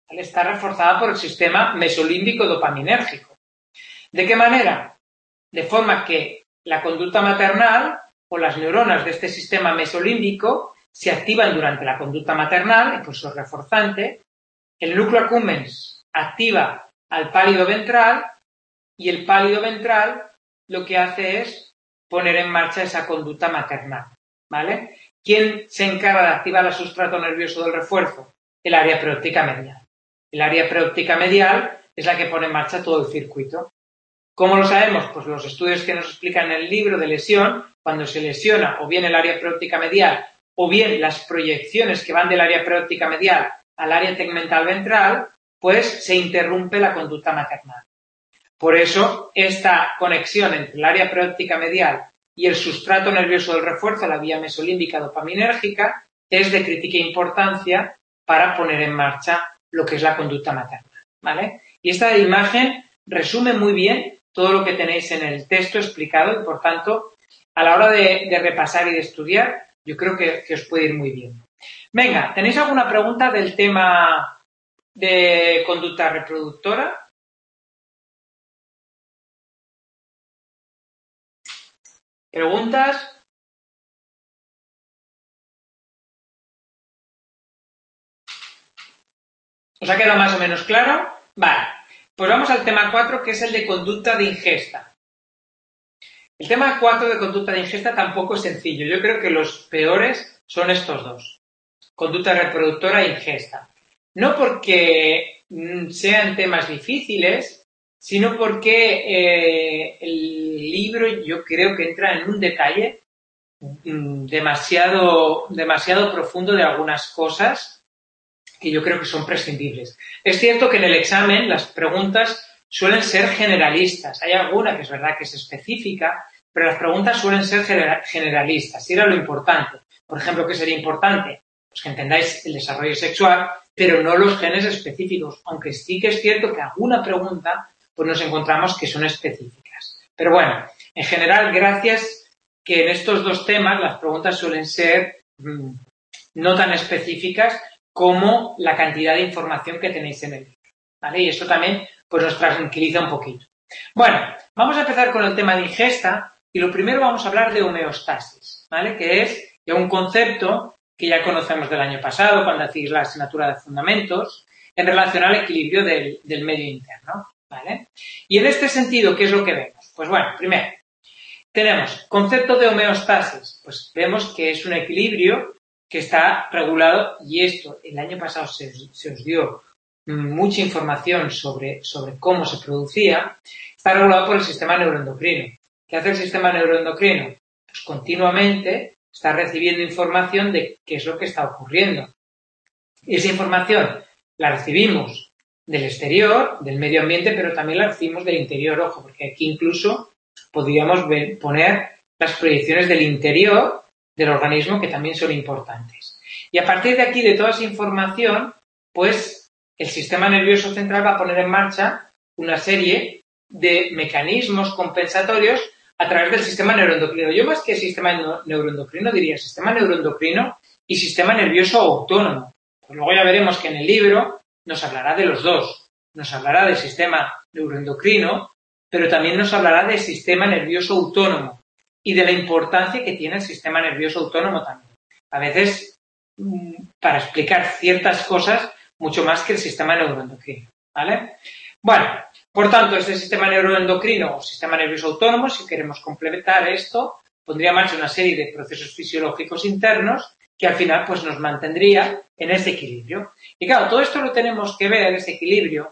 ¿vale? Está reforzada por el sistema mesolímbico dopaminérgico. ¿De qué manera? De forma que la conducta maternal o las neuronas de este sistema mesolímbico se activan durante la conducta maternal, impulso reforzante, el núcleo accumbens activa al pálido ventral y el pálido ventral lo que hace es poner en marcha esa conducta maternal, ¿vale? ¿Quién se encarga de activar el sustrato nervioso del refuerzo? El área preóptica medial. El área preóptica medial es la que pone en marcha todo el circuito. ¿Cómo lo sabemos? Pues los estudios que nos explican en el libro de lesión, cuando se lesiona o bien el área preóptica medial o bien las proyecciones que van del área preóptica medial al área tegmental ventral, pues se interrumpe la conducta maternal. Por eso, esta conexión entre el área preóptica medial y el sustrato nervioso del refuerzo, la vía mesolímbica dopaminérgica, es de crítica importancia para poner en marcha lo que es la conducta materna, ¿vale? Y esta imagen resume muy bien todo lo que tenéis en el texto explicado y, por tanto, a la hora de repasar y de estudiar, yo creo que os puede ir muy bien. Venga, ¿tenéis alguna pregunta del tema de conducta reproductora? ¿Preguntas? ¿Os ha quedado más o menos claro? Vale, pues vamos al tema 4, que es el de conducta de ingesta. El tema 4 de conducta de ingesta tampoco es sencillo. Yo creo que los peores son estos dos. Conducta reproductora e ingesta. No porque sean temas difíciles, sino porque el libro yo creo que entra en un detalle demasiado profundo de algunas cosas que yo creo que son prescindibles. Es cierto que en el examen las preguntas suelen ser generalistas. Hay alguna que es verdad que es específica, pero las preguntas suelen ser generalistas. Y era lo importante. Por ejemplo, ¿qué sería importante? Pues que entendáis el desarrollo sexual, pero no los genes específicos. Aunque sí que es cierto que alguna pregunta pues nos encontramos que son específicas. Pero bueno, en general, gracias que en estos dos temas las preguntas suelen ser no tan específicas como la cantidad de información que tenéis en el libro, ¿vale? Y eso también pues nos tranquiliza un poquito. Bueno, vamos a empezar con el tema de ingesta y lo primero vamos a hablar de homeostasis, ¿vale? Que es ya un concepto que ya conocemos del año pasado cuando hacéis la asignatura de fundamentos en relación al equilibrio del medio interno, ¿vale? Y en este sentido, ¿qué es lo que vemos? Pues bueno, primero, tenemos concepto de homeostasis, pues vemos que es un equilibrio que está regulado, y esto el año pasado se os dio mucha información sobre cómo se producía, está regulado por el sistema neuroendocrino. ¿Qué hace el sistema neuroendocrino? Pues continuamente está recibiendo información de qué es lo que está ocurriendo. Y esa información la recibimos del exterior, del medio ambiente, pero también la recibimos del interior, ojo, porque aquí incluso podríamos poner las proyecciones del interior del organismo que también son importantes. Y a partir de aquí, de toda esa información, pues el sistema nervioso central va a poner en marcha una serie de mecanismos compensatorios a través del sistema neuroendocrino. Yo más que sistema neuroendocrino diría sistema neuroendocrino y sistema nervioso autónomo. Pues luego ya veremos que en el libro nos hablará de los dos. Nos hablará del sistema neuroendocrino, pero también nos hablará del sistema nervioso autónomo y de la importancia que tiene el sistema nervioso autónomo también. A veces, para explicar ciertas cosas, mucho más que el sistema neuroendocrino, ¿vale? Bueno, por tanto, este sistema neuroendocrino o sistema nervioso autónomo, si queremos complementar esto, pondría en marcha una serie de procesos fisiológicos internos que al final pues nos mantendría en ese equilibrio. Y claro, todo esto lo tenemos que ver, ese equilibrio,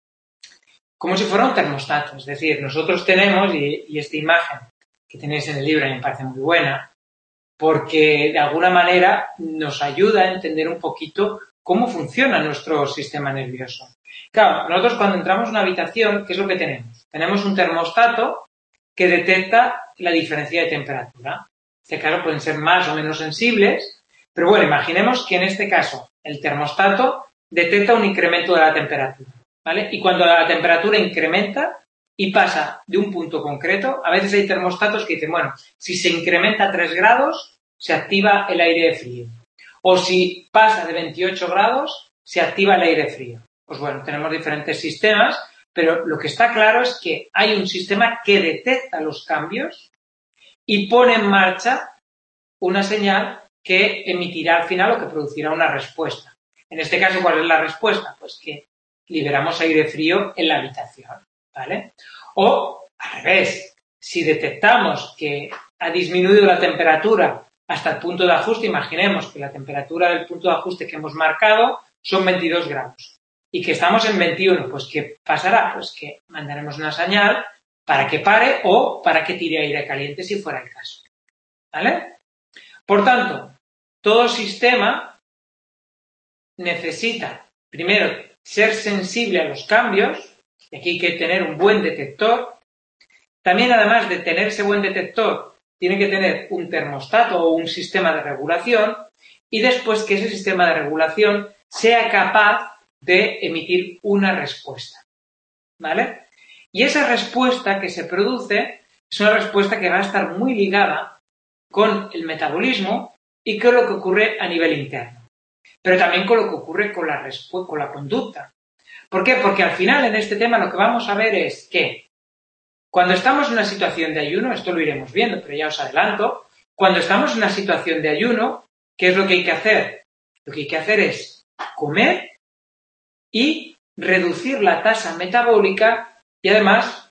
como si fuera un termostato. Es decir, nosotros tenemos, y esta imagen que tenéis en el libro me parece muy buena, porque de alguna manera nos ayuda a entender un poquito cómo funciona nuestro sistema nervioso. Claro, nosotros cuando entramos a una habitación, ¿qué es lo que tenemos? Tenemos un termostato que detecta la diferencia de temperatura. Claro, pueden ser más o menos sensibles, pero bueno, imaginemos que en este caso el termostato detecta un incremento de la temperatura, ¿vale? Y cuando la temperatura incrementa y pasa de un punto concreto, a veces hay termostatos que dicen, bueno, si se incrementa a 3 grados, se activa el aire frío. O si pasa de 28 grados, se activa el aire frío. pues bueno, tenemos diferentes sistemas, pero lo que está claro es que hay un sistema que detecta los cambios y pone en marcha una señal que emitirá al final o que producirá una respuesta. En este caso, ¿cuál es la respuesta? Pues que liberamos aire frío en la habitación, ¿vale? O, al revés, si detectamos que ha disminuido la temperatura hasta el punto de ajuste, imaginemos que la temperatura del punto de ajuste que hemos marcado son 22 grados y que estamos en 21, pues ¿qué pasará? Pues que mandaremos una señal para que pare o para que tire aire caliente si fuera el caso, ¿vale? Por tanto, todo sistema necesita, primero, ser sensible a los cambios, y aquí hay que tener un buen detector. También, además de tener ese buen detector, tiene que tener un termostato o un sistema de regulación y después que ese sistema de regulación sea capaz de emitir una respuesta, ¿vale? Y esa respuesta que se produce es una respuesta que va a estar muy ligada con el metabolismo y con lo que ocurre a nivel interno, pero también con lo que ocurre con la conducta. ¿Por qué? Porque al final en este tema lo que vamos a ver es que cuando estamos en una situación de ayuno, esto lo iremos viendo, pero ya os adelanto, cuando estamos en una situación de ayuno, ¿qué es lo que hay que hacer? Lo que hay que hacer es comer y reducir la tasa metabólica y además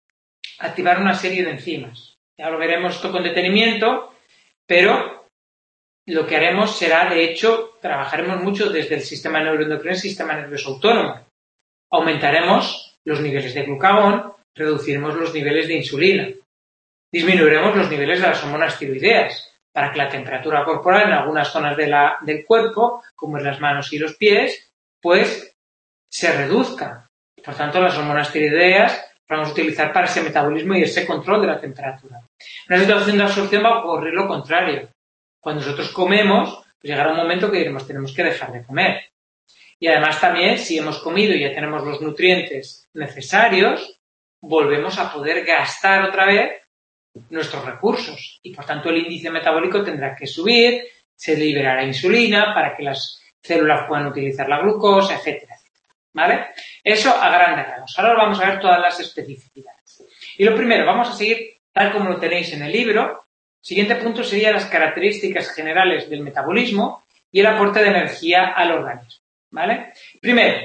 activar una serie de enzimas. Ya lo veremos esto con detenimiento, pero lo que haremos será, de hecho, trabajaremos mucho desde el sistema neuroendocrino y el sistema nervioso autónomo. Aumentaremos los niveles de glucagón, reduciremos los niveles de insulina, disminuiremos los niveles de las hormonas tiroideas para que la temperatura corporal en algunas zonas del cuerpo, como en las manos y los pies, pues se reduzca. Por tanto, las hormonas tiroideas las vamos a utilizar para ese metabolismo y ese control de la temperatura. En una situación de absorción va a ocurrir lo contrario. Cuando nosotros comemos, pues llegará un momento que diremos tenemos que dejar de comer. Y además también, si hemos comido y ya tenemos los nutrientes necesarios, volvemos a poder gastar otra vez nuestros recursos. Y por tanto el índice metabólico tendrá que subir, se liberará insulina para que las células puedan utilizar la glucosa, etcétera, etcétera. ¿Vale? Eso a grandes rasgos. Ahora vamos a ver todas las especificidades. Y lo primero, vamos a seguir tal como lo tenéis en el libro. Siguiente punto sería las características generales del metabolismo y el aporte de energía al organismo. ¿Vale? Primero,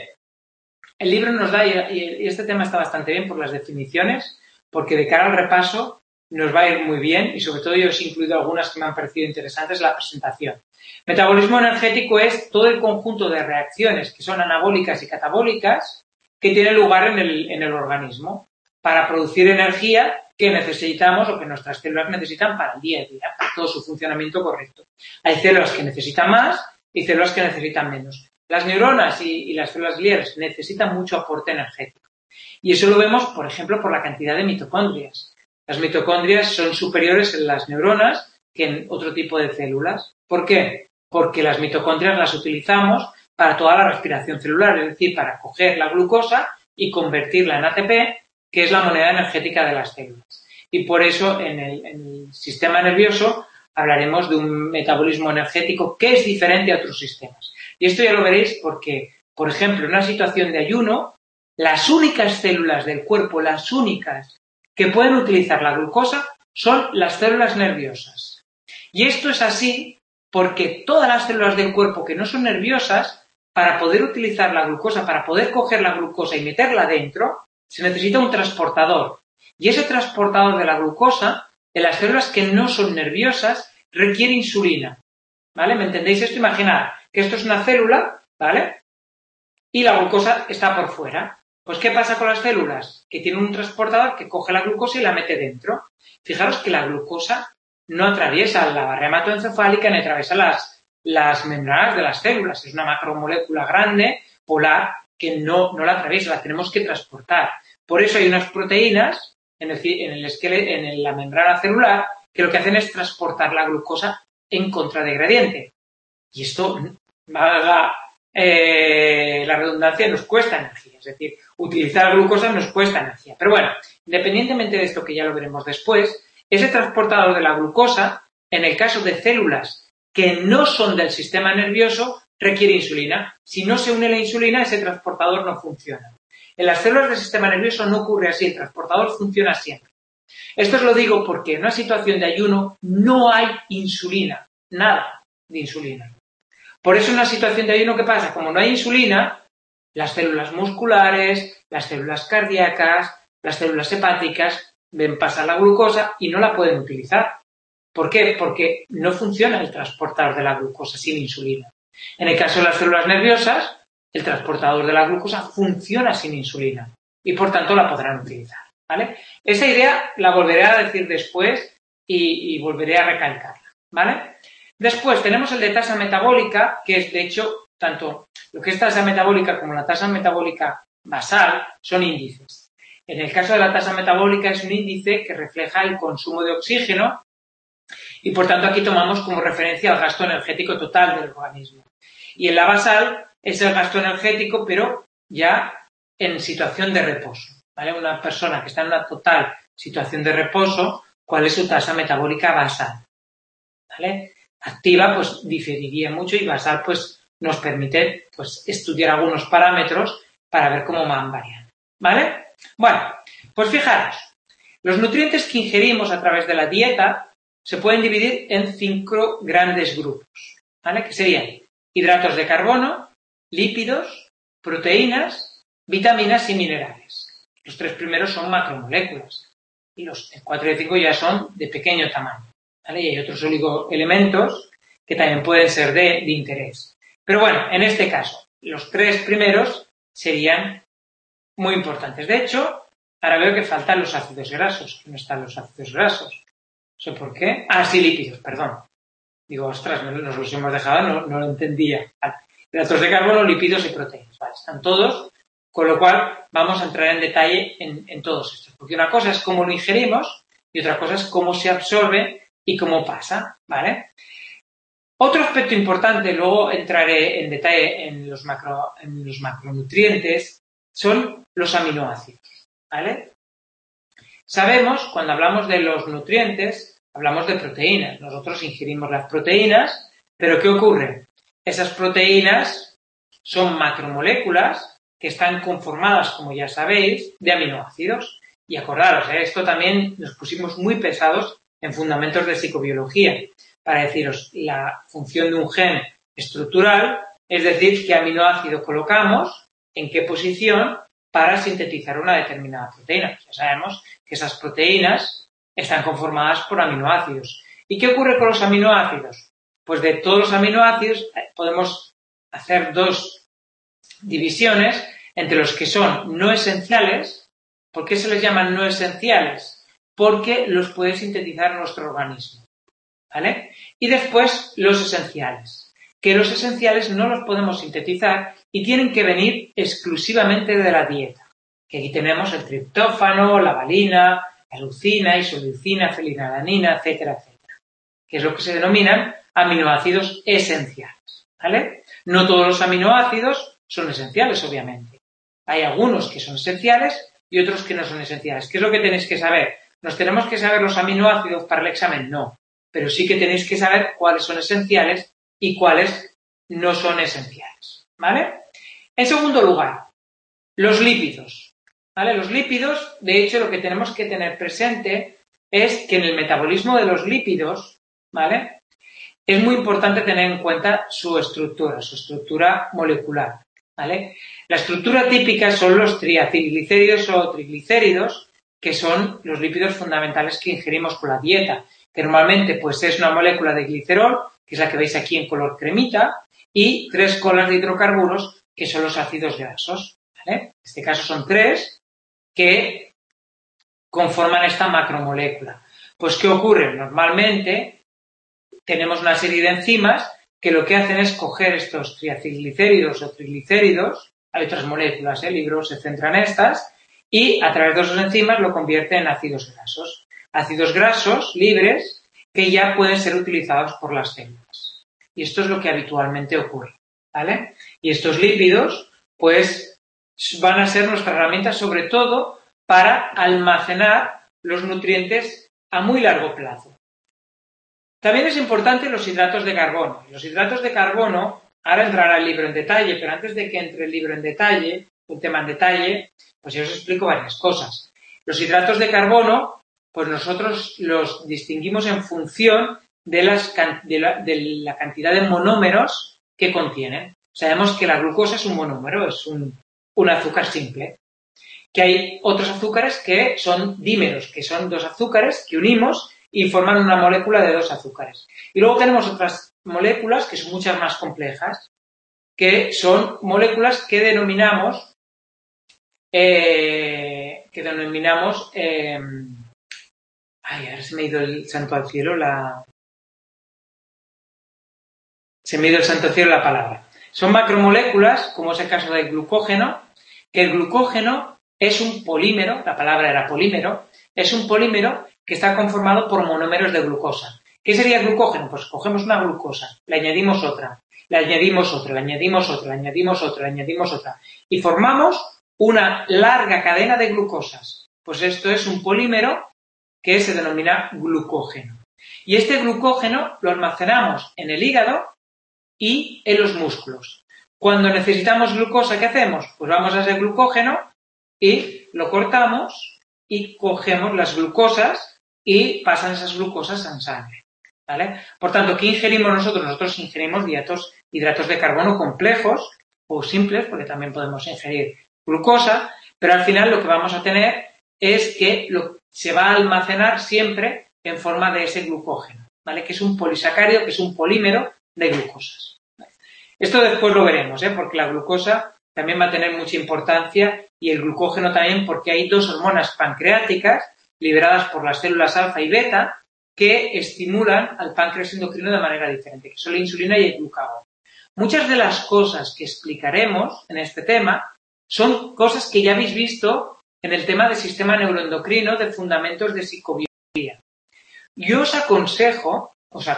el libro nos da, y este tema está bastante bien por las definiciones, porque de cara al repaso nos va a ir muy bien y sobre todo yo os he incluido algunas que me han parecido interesantes en la presentación. Metabolismo energético es todo el conjunto de reacciones que son anabólicas y catabólicas que tienen lugar en el organismo para producir energía que necesitamos o que nuestras células necesitan para el día a día, para todo su funcionamiento correcto. Hay células que necesitan más y células que necesitan menos. Las neuronas y las células gliales necesitan mucho aporte energético. Y eso lo vemos, por ejemplo, por la cantidad de mitocondrias. Las mitocondrias son superiores en las neuronas que en otro tipo de células. ¿Por qué? Porque las mitocondrias las utilizamos para toda la respiración celular, es decir, para coger la glucosa y convertirla en ATP, que es la moneda energética de las células. Y por eso en el sistema nervioso hablaremos de un metabolismo energético que es diferente a otros sistemas. Y esto ya lo veréis porque, por ejemplo, en una situación de ayuno, las únicas células del cuerpo, las únicas que pueden utilizar la glucosa, son las células nerviosas. Y esto es así porque todas las células del cuerpo que no son nerviosas, para poder utilizar la glucosa, para poder coger la glucosa y meterla dentro, se necesita un transportador. Y ese transportador de la glucosa, en las células que no son nerviosas, requiere insulina. ¿Vale? ¿Me entendéis esto? Imaginad que esto es una célula, ¿vale? Y la glucosa está por fuera. Pues, ¿qué pasa con las células? Que tienen un transportador que coge la glucosa y la mete dentro. Fijaros que la glucosa no atraviesa la barrera hematoencefálica ni atraviesa las membranas de las células. Es una macromolécula grande, polar, que no la atraviesa, la tenemos que transportar. Por eso hay unas proteínas en la membrana celular que lo que hacen es transportar la glucosa en contradegradiente. Y esto, valga la redundancia, nos cuesta energía. Es decir, utilizar la glucosa nos cuesta energía. Pero bueno, independientemente de esto, que ya lo veremos después, ese transportador de la glucosa, en el caso de células que no son del sistema nervioso, requiere insulina. Si no se une la insulina, ese transportador no funciona. En las células del sistema nervioso no ocurre así, el transportador funciona siempre. Esto os lo digo porque en una situación de ayuno no hay insulina, nada de insulina. Por eso en una situación de ayuno, ¿qué pasa? Como no hay insulina, las células musculares, las células cardíacas, las células hepáticas ven pasar la glucosa y no la pueden utilizar. ¿Por qué? Porque no funciona el transportador de la glucosa sin insulina. En el caso de las células nerviosas, el transportador de la glucosa funciona sin insulina y por tanto la podrán utilizar, ¿vale? Esa idea la volveré a decir después y volveré a recalcarla, ¿vale? Después tenemos el de tasa metabólica, que es de hecho tanto lo que es tasa metabólica como la tasa metabólica basal son índices. En el caso de la tasa metabólica es un índice que refleja el consumo de oxígeno y por tanto aquí tomamos como referencia el gasto energético total del organismo. Y en la basal es el gasto energético, pero ya en situación de reposo, ¿vale? Una persona que está en una total situación de reposo, ¿cuál es su tasa metabólica basal? ¿Vale? Activa, pues diferiría mucho y basal, pues nos permite pues estudiar algunos parámetros para ver cómo van variando, ¿vale? Bueno, pues fijaros, los nutrientes que ingerimos a través de la dieta se pueden dividir en 5 grandes grupos, ¿vale? Que serían hidratos de carbono, lípidos, proteínas, vitaminas y minerales. Los 3 primeros son macromoléculas y los 4 y 5 ya son de pequeño tamaño, ¿vale? Y hay otros oligoelementos que también pueden ser de interés. Pero bueno, en este caso, los 3 primeros serían muy importantes. De hecho, ahora veo que faltan los ácidos grasos. ¿Dónde están los ácidos grasos? No sé por qué. Ah, sí, lípidos, perdón. Digo, ostras, nos los hemos dejado, no lo entendía. Vale. Hidratos de carbono, lípidos y proteínas. Vale, están todos, con lo cual vamos a entrar en detalle en todos estos. Porque una cosa es cómo lo ingerimos y otra cosa es cómo se absorbe y cómo pasa, ¿vale? Otro aspecto importante, luego entraré en detalle en los macronutrientes, son los aminoácidos, ¿vale? Sabemos, cuando hablamos de los nutrientes, hablamos de proteínas. Nosotros ingerimos las proteínas, pero ¿qué ocurre? Esas proteínas son macromoléculas que están conformadas, como ya sabéis, de aminoácidos. Y acordaros, esto también nos pusimos muy pesados en fundamentos de psicobiología, para deciros la función de un gen estructural, es decir, qué aminoácido colocamos, en qué posición, para sintetizar una determinada proteína. Ya sabemos que esas proteínas están conformadas por aminoácidos. ¿Y qué ocurre con los aminoácidos? Pues de todos los aminoácidos podemos hacer 2 divisiones entre los que son no esenciales. ¿Por qué se les llaman no esenciales? Porque los puede sintetizar nuestro organismo, ¿vale? Y después los esenciales, que los esenciales no los podemos sintetizar y tienen que venir exclusivamente de la dieta. Que aquí tenemos el triptófano, la valina, la leucina, isoleucina, fenilalanina, etcétera, etcétera. Que es lo que se denominan aminoácidos esenciales, ¿vale? No todos los aminoácidos son esenciales, obviamente. Hay algunos que son esenciales y otros que no son esenciales. ¿Qué es lo que tenéis que saber? ¿Nos tenemos que saber los aminoácidos para el examen? No. Pero sí que tenéis que saber cuáles son esenciales y cuáles no son esenciales, ¿vale? En segundo lugar, los lípidos, ¿vale? Los lípidos, de hecho, lo que tenemos que tener presente es que en el metabolismo de los lípidos, ¿vale? Es muy importante tener en cuenta su estructura molecular, ¿vale? La estructura típica son los triacilglicéridos o triglicéridos, que son los lípidos fundamentales que ingerimos con la dieta, que normalmente pues es una molécula de glicerol, que es la que veis aquí en color cremita, y 3 colas de hidrocarburos, que son los ácidos grasos, ¿vale? En este caso son 3 que conforman esta macromolécula. Pues, ¿qué ocurre? Normalmente tenemos una serie de enzimas que lo que hacen es coger estos triacilglicéridos o triglicéridos, hay otras moléculas, el libro se centra en estas, y a través de esas enzimas lo convierte en ácidos grasos. Ácidos grasos libres que ya pueden ser utilizados por las células. Y esto es lo que habitualmente ocurre, ¿vale? Y estos lípidos, pues, van a ser nuestra herramienta sobre todo para almacenar los nutrientes a muy largo plazo. También es importante los hidratos de carbono. Los hidratos de carbono ahora entrará el libro en detalle, pero antes de que entre el libro en detalle, un tema en detalle, pues yo os explico varias cosas. Los hidratos de carbono, pues nosotros los distinguimos en función de la cantidad de monómeros que contienen. Sabemos que la glucosa es un monómero, es un azúcar simple. Que hay otros azúcares que son dímeros, que son dos azúcares que unimos y forman una molécula de dos azúcares. Y luego tenemos otras moléculas que son muchas más complejas, que son moléculas que denominamos ahora se me ha ido el santo al cielo la palabra. Son macromoléculas, como es el caso del glucógeno, que el glucógeno es un polímero, la palabra era polímero, es un polímero que está conformado por monómeros de glucosa. ¿Qué sería el glucógeno? Pues cogemos una glucosa, le añadimos otra, le añadimos otra, le añadimos otra, le añadimos otra, le añadimos otra. Y formamos una larga cadena de glucosas. Pues esto es un polímero que se denomina glucógeno. Y este glucógeno lo almacenamos en el hígado y en los músculos. Cuando necesitamos glucosa, ¿qué hacemos? Pues vamos a ese glucógeno y lo cortamos y cogemos las glucosas y pasan esas glucosas en sangre, ¿vale? Por tanto, ¿qué ingerimos nosotros? Nosotros ingerimos hidratos de carbono complejos o simples, porque también podemos ingerir glucosa, pero al final lo que vamos a tener es que se va a almacenar siempre en forma de ese glucógeno, ¿vale? Que es un polisacárido, que es un polímero de glucosas. Esto después lo veremos, porque la glucosa también va a tener mucha importancia y el glucógeno también porque hay dos hormonas pancreáticas liberadas por las células alfa y beta que estimulan al páncreas endocrino de manera diferente, que son la insulina y el glucagón. Muchas de las cosas que explicaremos en este tema son cosas que ya habéis visto en el tema del sistema neuroendocrino de fundamentos de psicobiología. Yo os aconsejo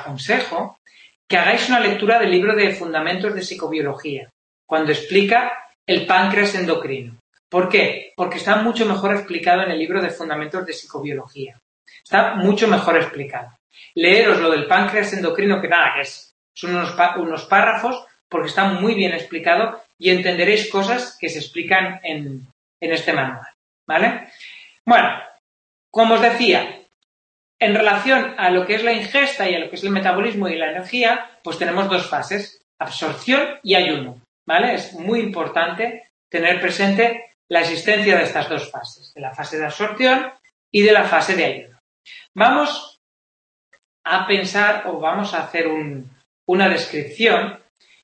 que hagáis una lectura del libro de fundamentos de psicobiología, cuando explica el páncreas endocrino. ¿Por qué? Porque está mucho mejor explicado en el libro de fundamentos de psicobiología. Está mucho mejor explicado. Leeros lo del páncreas endocrino, que nada, que son unos párrafos, porque está muy bien explicado y entenderéis cosas que se explican en este manual, ¿vale? Bueno, como os decía, en relación a lo que es la ingesta y a lo que es el metabolismo y la energía, pues tenemos dos fases, absorción y ayuno, ¿vale? Es muy importante tener presente la existencia de estas dos fases, de la fase de absorción y de la fase de ayuno. Vamos a pensar o vamos a hacer una descripción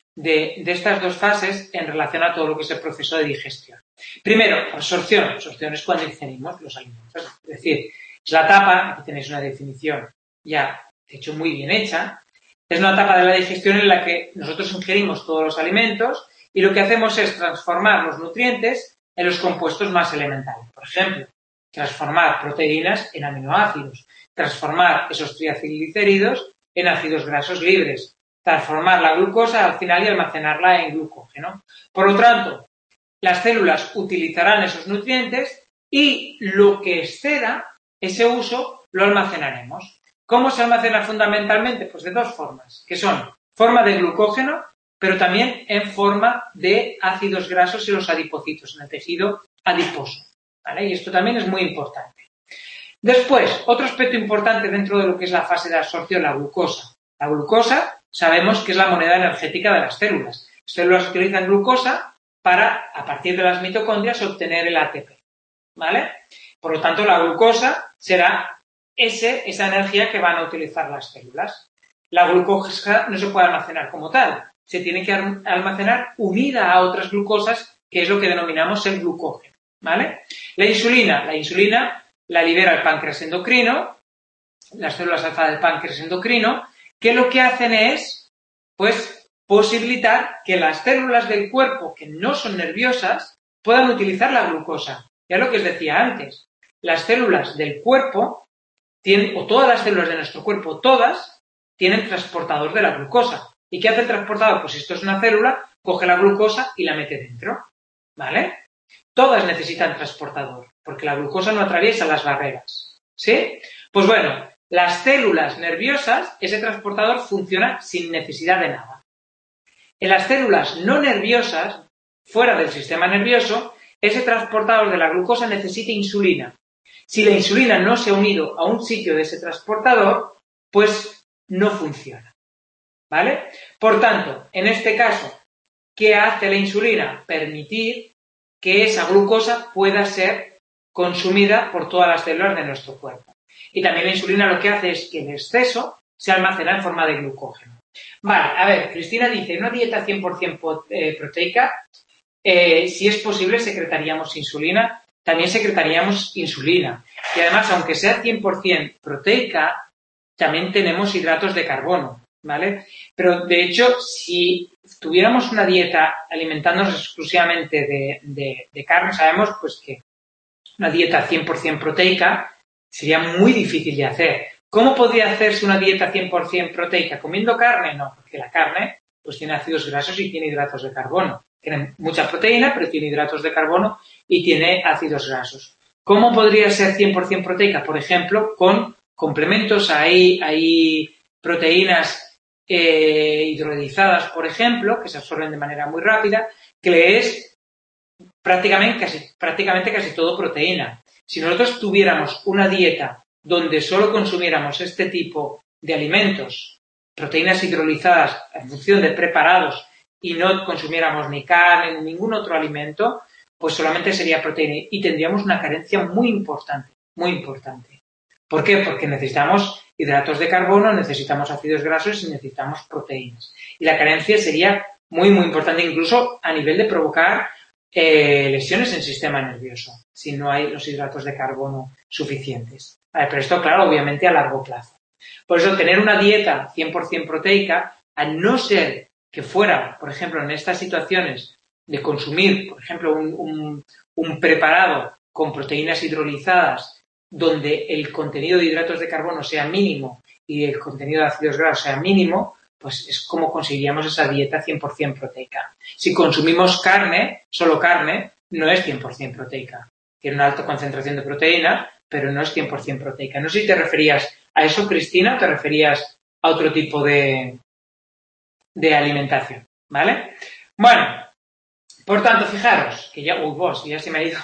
de estas dos fases en relación a todo lo que es el proceso de digestión. Primero, absorción. Absorción es cuando ingerimos los alimentos. Es decir, es la etapa, aquí tenéis una definición ya, de hecho, muy bien hecha. Es una etapa de la digestión en la que nosotros ingerimos todos los alimentos y lo que hacemos es transformar los nutrientes en los compuestos más elementales. Por ejemplo, transformar proteínas en aminoácidos, transformar esos triacilglicéridos en ácidos grasos libres, transformar la glucosa al final y almacenarla en glucógeno. Por lo tanto, las células utilizarán esos nutrientes y lo que exceda, ese uso, lo almacenaremos. ¿Cómo se almacena fundamentalmente? Pues de dos formas, que son forma de glucógeno, pero también en forma de ácidos grasos en los adipocitos, en el tejido adiposo, ¿vale? Y esto también es muy importante. Después, otro aspecto importante dentro de lo que es la fase de absorción, la glucosa. La glucosa sabemos que es la moneda energética de las células. Las células utilizan glucosa para, a partir de las mitocondrias, obtener el ATP, ¿vale? Por lo tanto, la glucosa será esa energía que van a utilizar las células. La glucosa no se puede almacenar como tal, se tiene que almacenar unida a otras glucosas, que es lo que denominamos el glucógeno, ¿vale? La insulina la libera el páncreas endocrino, las células alfa del páncreas endocrino, que lo que hacen es, pues, posibilitar que las células del cuerpo que no son nerviosas puedan utilizar la glucosa. Ya lo que os decía antes, las células del cuerpo o todas las células de nuestro cuerpo, todas, tienen transportador de la glucosa. ¿Y qué hace el transportador? Pues si esto es una célula, coge la glucosa y la mete dentro, ¿vale? Todas necesitan transportador, porque la glucosa no atraviesa las barreras, ¿sí? Pues bueno, las células nerviosas, ese transportador funciona sin necesidad de nada. En las células no nerviosas, fuera del sistema nervioso, ese transportador de la glucosa necesita insulina. Si la insulina no se ha unido a un sitio de ese transportador, pues no funciona. ¿Vale? Por tanto, en este caso, ¿qué hace la insulina? Permitir que esa glucosa pueda ser consumida por todas las células de nuestro cuerpo. Y también la insulina lo que hace es que el exceso se almacena en forma de glucógeno. Vale, a ver, Cristina dice, una dieta 100% proteica, si es posible secretaríamos insulina, también secretaríamos insulina. Y además, aunque sea 100% proteica, también tenemos hidratos de carbono, ¿vale? Pero, de hecho, si tuviéramos una dieta alimentándonos exclusivamente de carne, sabemos pues que una dieta 100% proteica sería muy difícil de hacer. ¿Cómo podría hacerse una dieta 100% proteica? ¿Comiendo carne? No, porque la carne pues tiene ácidos grasos y tiene hidratos de carbono. Tiene mucha proteína, pero tiene hidratos de carbono y tiene ácidos grasos. ¿Cómo podría ser 100% proteica? Por ejemplo, con complementos. Hay proteínas hidrolizadas, por ejemplo, que se absorben de manera muy rápida, que es prácticamente casi todo proteína. Si nosotros tuviéramos una dieta donde solo consumiéramos este tipo de alimentos, proteínas hidrolizadas en función de preparados, y no consumiéramos ni carne ni ningún otro alimento, pues solamente sería proteína y tendríamos una carencia muy importante, muy importante. ¿Por qué? Porque necesitamos hidratos de carbono, necesitamos ácidos grasos y necesitamos proteínas. Y la carencia sería muy, muy importante, incluso a nivel de provocar lesiones en el sistema nervioso, si no hay los hidratos de carbono suficientes. Pero esto, claro, obviamente a largo plazo. Por eso, tener una dieta 100% proteica, a no ser que fuera, por ejemplo, en estas situaciones de consumir, por ejemplo, un preparado con proteínas hidrolizadas donde el contenido de hidratos de carbono sea mínimo y el contenido de ácidos grasos sea mínimo, pues es como conseguiríamos esa dieta 100% proteica. Si consumimos carne, solo carne, no es 100% proteica. Tiene una alta concentración de proteína, pero no es 100% proteica. No sé si te referías a eso, Cristina, o te referías a otro tipo de alimentación, ¿vale? Bueno, por tanto, fijaros, que ya, ya se me ha ido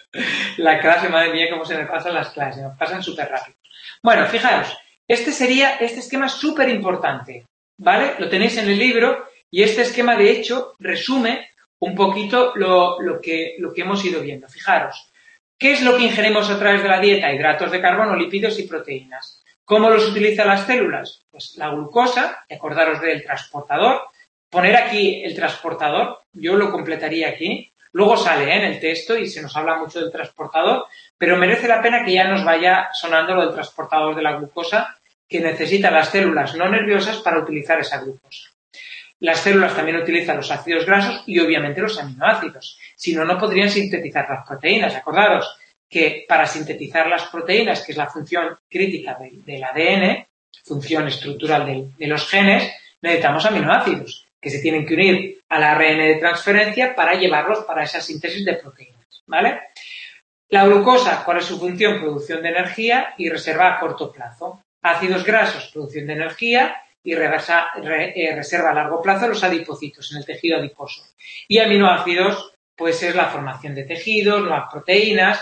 la clase, madre mía, cómo se me pasan las clases, me pasan súper rápido. Bueno, fijaros, este esquema es súper importante, ¿vale? Lo tenéis en el libro y este esquema, de hecho, resume un poquito lo que hemos ido viendo. Fijaros, ¿qué es lo que ingerimos a través de la dieta? Hidratos de carbono, lípidos y proteínas. ¿Cómo los utilizan las células? Pues la glucosa, acordaros del transportador. Poner aquí el transportador, yo lo completaría aquí. Luego sale en el texto y se nos habla mucho del transportador, pero merece la pena que ya nos vaya sonando lo del transportador de la glucosa que necesitan las células no nerviosas para utilizar esa glucosa. Las células también utilizan los ácidos grasos y obviamente los aminoácidos. Si no, no podrían sintetizar las proteínas. Acordaros que para sintetizar las proteínas, que es la función crítica del ADN, función estructural de los genes, necesitamos aminoácidos que se tienen que unir al ARN de transferencia para llevarlos para esa síntesis de proteínas, ¿vale? La glucosa, ¿cuál es su función? Producción de energía y reserva a corto plazo. Ácidos grasos, producción de energía y reserva a largo plazo los adipocitos en el tejido adiposo. Y aminoácidos, pues es la formación de tejidos, nuevas proteínas,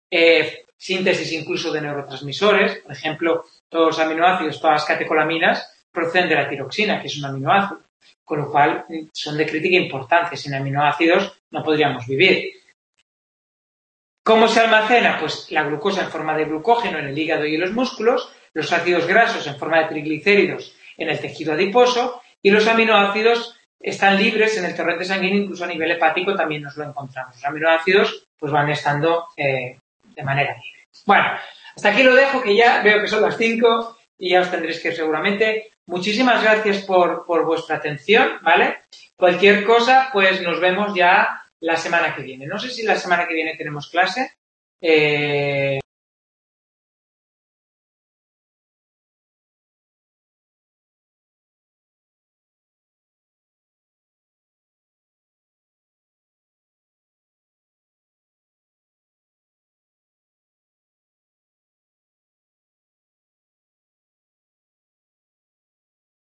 síntesis incluso de neurotransmisores. Por ejemplo, todos los aminoácidos, todas las catecolaminas, proceden de la tiroxina, que es un aminoácido, con lo cual son de crítica importancia. Sin aminoácidos no podríamos vivir. ¿Cómo se almacena? Pues la glucosa en forma de glucógeno en el hígado y en los músculos, los ácidos grasos en forma de triglicéridos en el tejido adiposo y los aminoácidos están libres en el torrente sanguíneo, incluso a nivel hepático también nos lo encontramos. Los aminoácidos pues van estando de manera libre. Bueno, hasta aquí lo dejo, que ya veo que son las 5 y ya os tendréis que ir seguramente. Muchísimas gracias por vuestra atención, ¿vale? Cualquier cosa, pues nos vemos ya la semana que viene. No sé si la semana que viene tenemos clase.